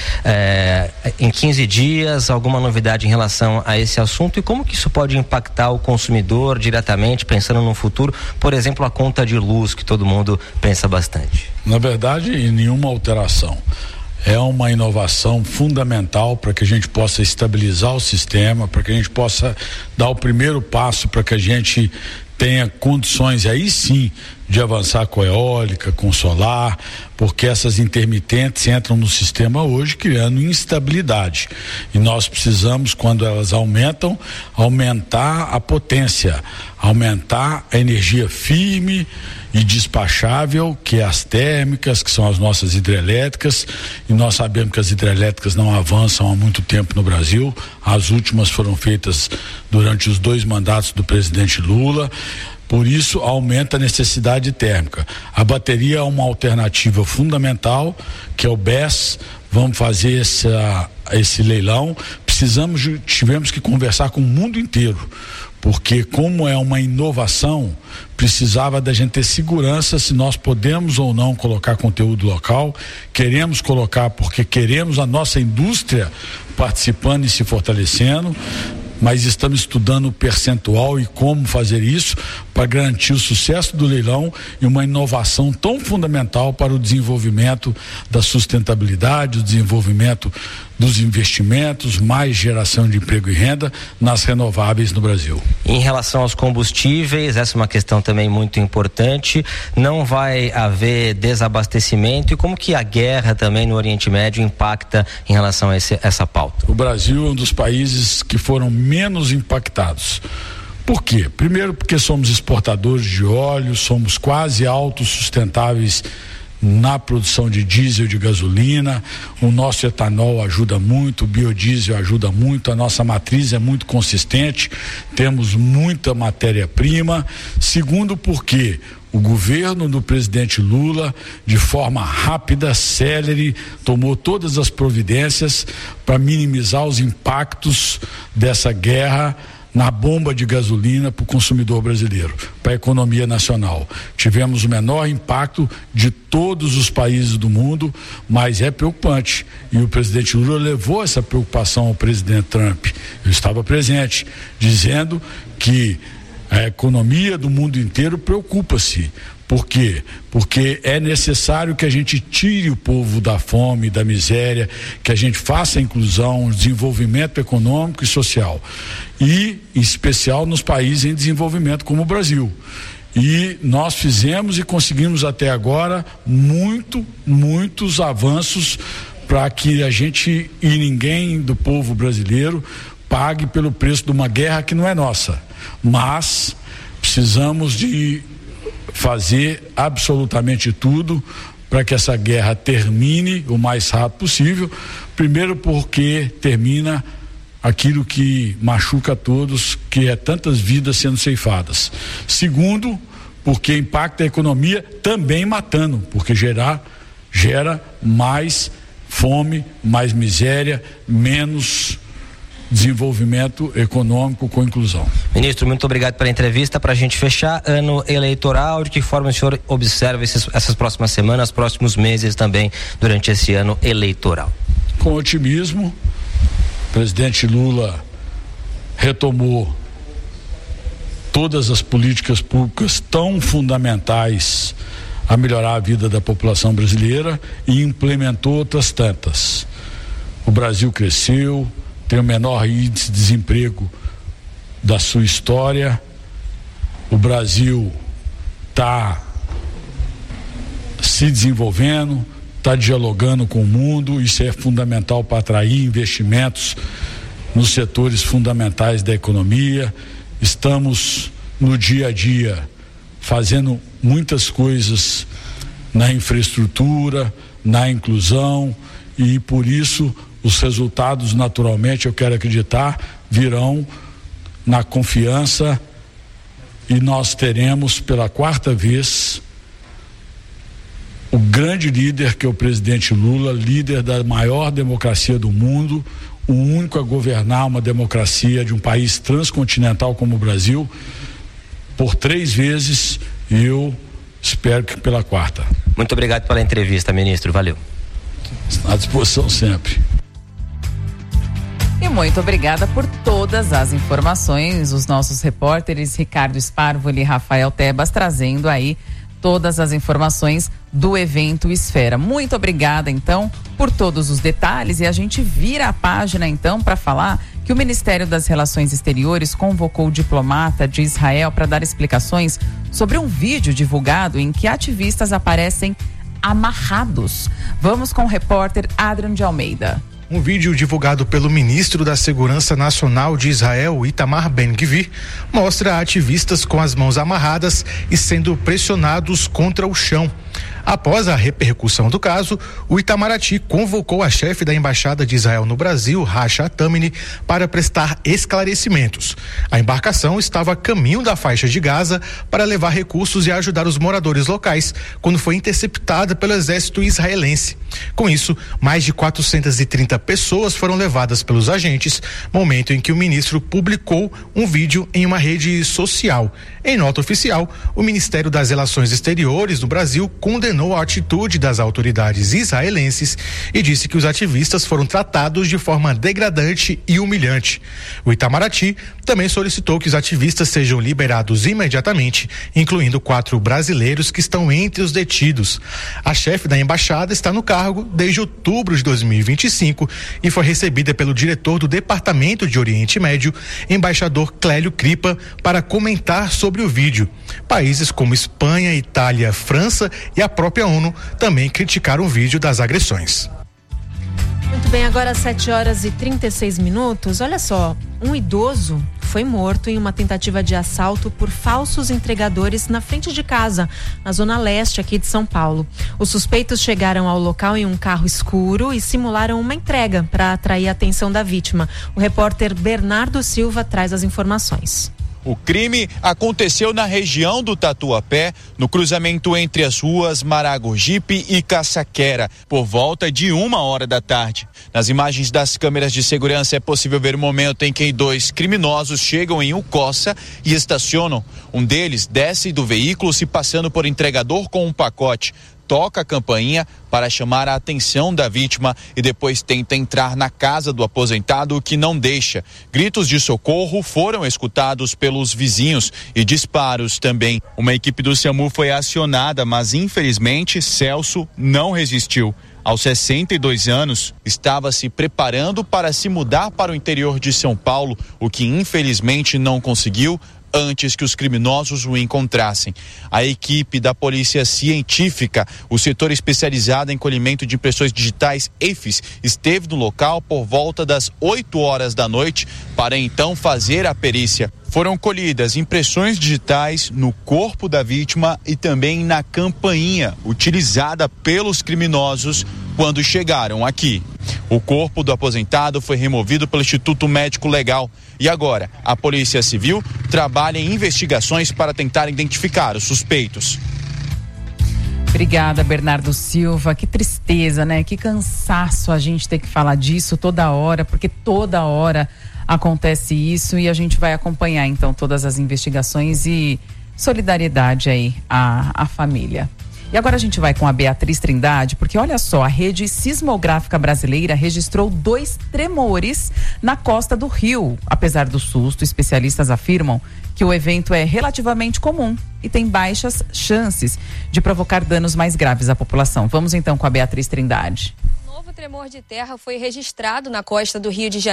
[SPEAKER 5] É, em quinze dias, alguma novidade em relação a esse assunto e como que isso pode impactar o consumidor diretamente, pensando no futuro, por exemplo, a conta de luz, que todo mundo pensa bastante?
[SPEAKER 6] Na verdade, nenhuma alteração. É uma inovação fundamental para que a gente possa estabilizar o sistema, para que a gente possa dar o primeiro passo para que a gente tenha condições, aí sim, de avançar com a eólica, com o solar, porque essas intermitentes entram no sistema hoje criando instabilidade. E nós precisamos, quando elas aumentam, aumentar a potência, aumentar a energia firme e despachável, que é as térmicas, que são as nossas hidrelétricas, e nós sabemos que as hidrelétricas não avançam há muito tempo no Brasil. As últimas foram feitas durante os dois mandatos do presidente Lula. Por isso aumenta a necessidade térmica. A bateria é uma alternativa fundamental, que é o B E S. Vamos fazer essa, esse leilão. Precisamos, tivemos que conversar com o mundo inteiro, porque como é uma inovação, precisava da gente ter segurança se nós podemos ou não colocar conteúdo local. Queremos colocar porque queremos a nossa indústria participando e se fortalecendo, mas estamos estudando o percentual e como fazer isso para garantir o sucesso do leilão e uma inovação tão fundamental para o desenvolvimento da sustentabilidade, o desenvolvimento dos investimentos, mais geração de emprego e renda nas renováveis no Brasil.
[SPEAKER 5] Em relação aos combustíveis, essa é uma questão também muito importante. Não vai haver desabastecimento e como que a guerra também no Oriente Médio impacta em relação a esse, essa pauta?
[SPEAKER 6] O Brasil é um dos países que foram menos impactados. Por quê? Primeiro porque somos exportadores de óleo, somos quase autossustentáveis na produção de diesel e de gasolina, o nosso etanol ajuda muito, o biodiesel ajuda muito, a nossa matriz é muito consistente, temos muita matéria-prima. Segundo porque o governo do presidente Lula, de forma rápida, célere, tomou todas as providências para minimizar os impactos dessa guerra na bomba de gasolina para o consumidor brasileiro, para a economia nacional. Tivemos o menor impacto de todos os países do mundo, mas é preocupante. E o presidente Lula levou essa preocupação ao presidente Trump. Eu estava presente, dizendo que a economia do mundo inteiro preocupa-se. Por quê? Porque é necessário que a gente tire o povo da fome, da miséria, que a gente faça a inclusão, o desenvolvimento econômico e social. E, em especial, nos países em desenvolvimento como o Brasil. E nós fizemos e conseguimos até agora muito, muitos avanços para que a gente e ninguém do povo brasileiro pague pelo preço de uma guerra que não é nossa. Mas precisamos de fazer absolutamente tudo para que essa guerra termine o mais rápido possível. Primeiro porque termina aquilo que machuca a todos, que é tantas vidas sendo ceifadas. Segundo, porque impacta a economia também matando, porque gerar, gera mais fome, mais miséria, menos desenvolvimento econômico com inclusão.
[SPEAKER 5] Ministro, muito obrigado pela entrevista. Para a gente fechar, ano eleitoral, de que forma o senhor observa esses, essas próximas semanas, próximos meses também, durante esse ano eleitoral?
[SPEAKER 6] Com otimismo, o presidente Lula retomou todas as políticas públicas tão fundamentais a melhorar a vida da população brasileira e implementou outras tantas. O Brasil cresceu, tem o menor índice de desemprego da sua história. O Brasil está se desenvolvendo, está dialogando com o mundo. Isso é fundamental para atrair investimentos nos setores fundamentais da economia. Estamos no dia a dia fazendo muitas coisas na infraestrutura, na inclusão, e por isso os resultados, naturalmente, eu quero acreditar, virão na confiança, e nós teremos pela quarta vez o grande líder, que é o presidente Lula, líder da maior democracia do mundo, o único a governar uma democracia de um país transcontinental como o Brasil, por três vezes, e eu espero que pela quarta.
[SPEAKER 5] Muito obrigado pela entrevista, ministro. Valeu.
[SPEAKER 6] À disposição sempre.
[SPEAKER 18] E muito obrigada por todas as informações, os nossos repórteres Ricardo Sparvoli e Rafael Tebas trazendo aí todas as informações do evento Esfera. Muito obrigada, então, por todos os detalhes, e a gente vira a página, então, para falar que o Ministério das Relações Exteriores convocou o diplomata de Israel para dar explicações sobre um vídeo divulgado em que ativistas aparecem amarrados. Vamos com o repórter Adrian de Almeida.
[SPEAKER 20] Um vídeo divulgado pelo ministro da Segurança Nacional de Israel, Itamar Ben-Gvir, mostra ativistas com as mãos amarradas e sendo pressionados contra o chão. Após a repercussão do caso, o Itamaraty convocou a chefe da Embaixada de Israel no Brasil, Rasha Tamini, para prestar esclarecimentos. A embarcação estava a caminho da faixa de Gaza para levar recursos e ajudar os moradores locais, quando foi interceptada pelo exército israelense. Com isso, mais de quatrocentas e trinta pessoas foram levadas pelos agentes, momento em que o ministro publicou um vídeo em uma rede social. Em nota oficial, o Ministério das Relações Exteriores do Brasil condenou a atitude das autoridades israelenses e disse que os ativistas foram tratados de forma degradante e humilhante. O Itamaraty também solicitou que os ativistas sejam liberados imediatamente, incluindo quatro brasileiros que estão entre os detidos. A chefe da embaixada está no cargo desde outubro de dois mil e vinte e cinco e foi recebida pelo diretor do Departamento de Oriente Médio, embaixador Clélio Cripa, para comentar sobre o vídeo. Países como Espanha, Itália, França e a própria ONU também criticaram o vídeo das agressões.
[SPEAKER 19] Muito bem, agora às sete horas e trinta e seis minutos. Olha só, um idoso foi morto em uma tentativa de assalto por falsos entregadores na frente de casa, na zona leste aqui de São Paulo. Os suspeitos chegaram ao local em um carro escuro e simularam uma entrega para atrair a atenção da vítima. O repórter Bernardo Silva traz as informações.
[SPEAKER 8] O crime aconteceu na região do Tatuapé, no cruzamento entre as ruas Maragogipe e Caçaquera, por volta de uma hora da tarde. Nas imagens das câmeras de segurança é possível ver o momento em que dois criminosos chegam em Ucossa e estacionam. Um deles desce do veículo se passando por entregador com um pacote. Toca a campainha para chamar a atenção da vítima e depois tenta entrar na casa do aposentado, o que não deixa. Gritos de socorro foram escutados pelos vizinhos e disparos também. Uma equipe do SAMU foi acionada, mas infelizmente Celso não resistiu. Aos sessenta e dois anos, estava se preparando para se mudar para o interior de São Paulo, o que infelizmente não conseguiu antes que os criminosos o encontrassem. A equipe da Polícia Científica, o setor especializado em colhimento de impressões digitais, E F I S, esteve no local por volta das oito horas da noite para então fazer a perícia. Foram colhidas impressões digitais no corpo da vítima e também na campainha utilizada pelos criminosos quando chegaram aqui. O corpo do aposentado foi removido pelo Instituto Médico Legal e agora a Polícia Civil trabalha em investigações para tentar identificar os suspeitos.
[SPEAKER 18] Obrigada, Bernardo Silva. Que tristeza, né? Que cansaço a gente ter que falar disso toda hora, porque toda hora acontece isso e a gente vai acompanhar então todas as investigações e solidariedade aí à, à família. E agora a gente vai com a Beatriz Trindade, porque olha só, a rede sismográfica brasileira registrou dois tremores na costa do Rio. Apesar do susto, especialistas afirmam que o evento é relativamente comum e tem baixas chances de provocar danos mais graves à população. Vamos então com a Beatriz Trindade.
[SPEAKER 9] Um novo tremor de terra foi registrado na costa do Rio de Janeiro.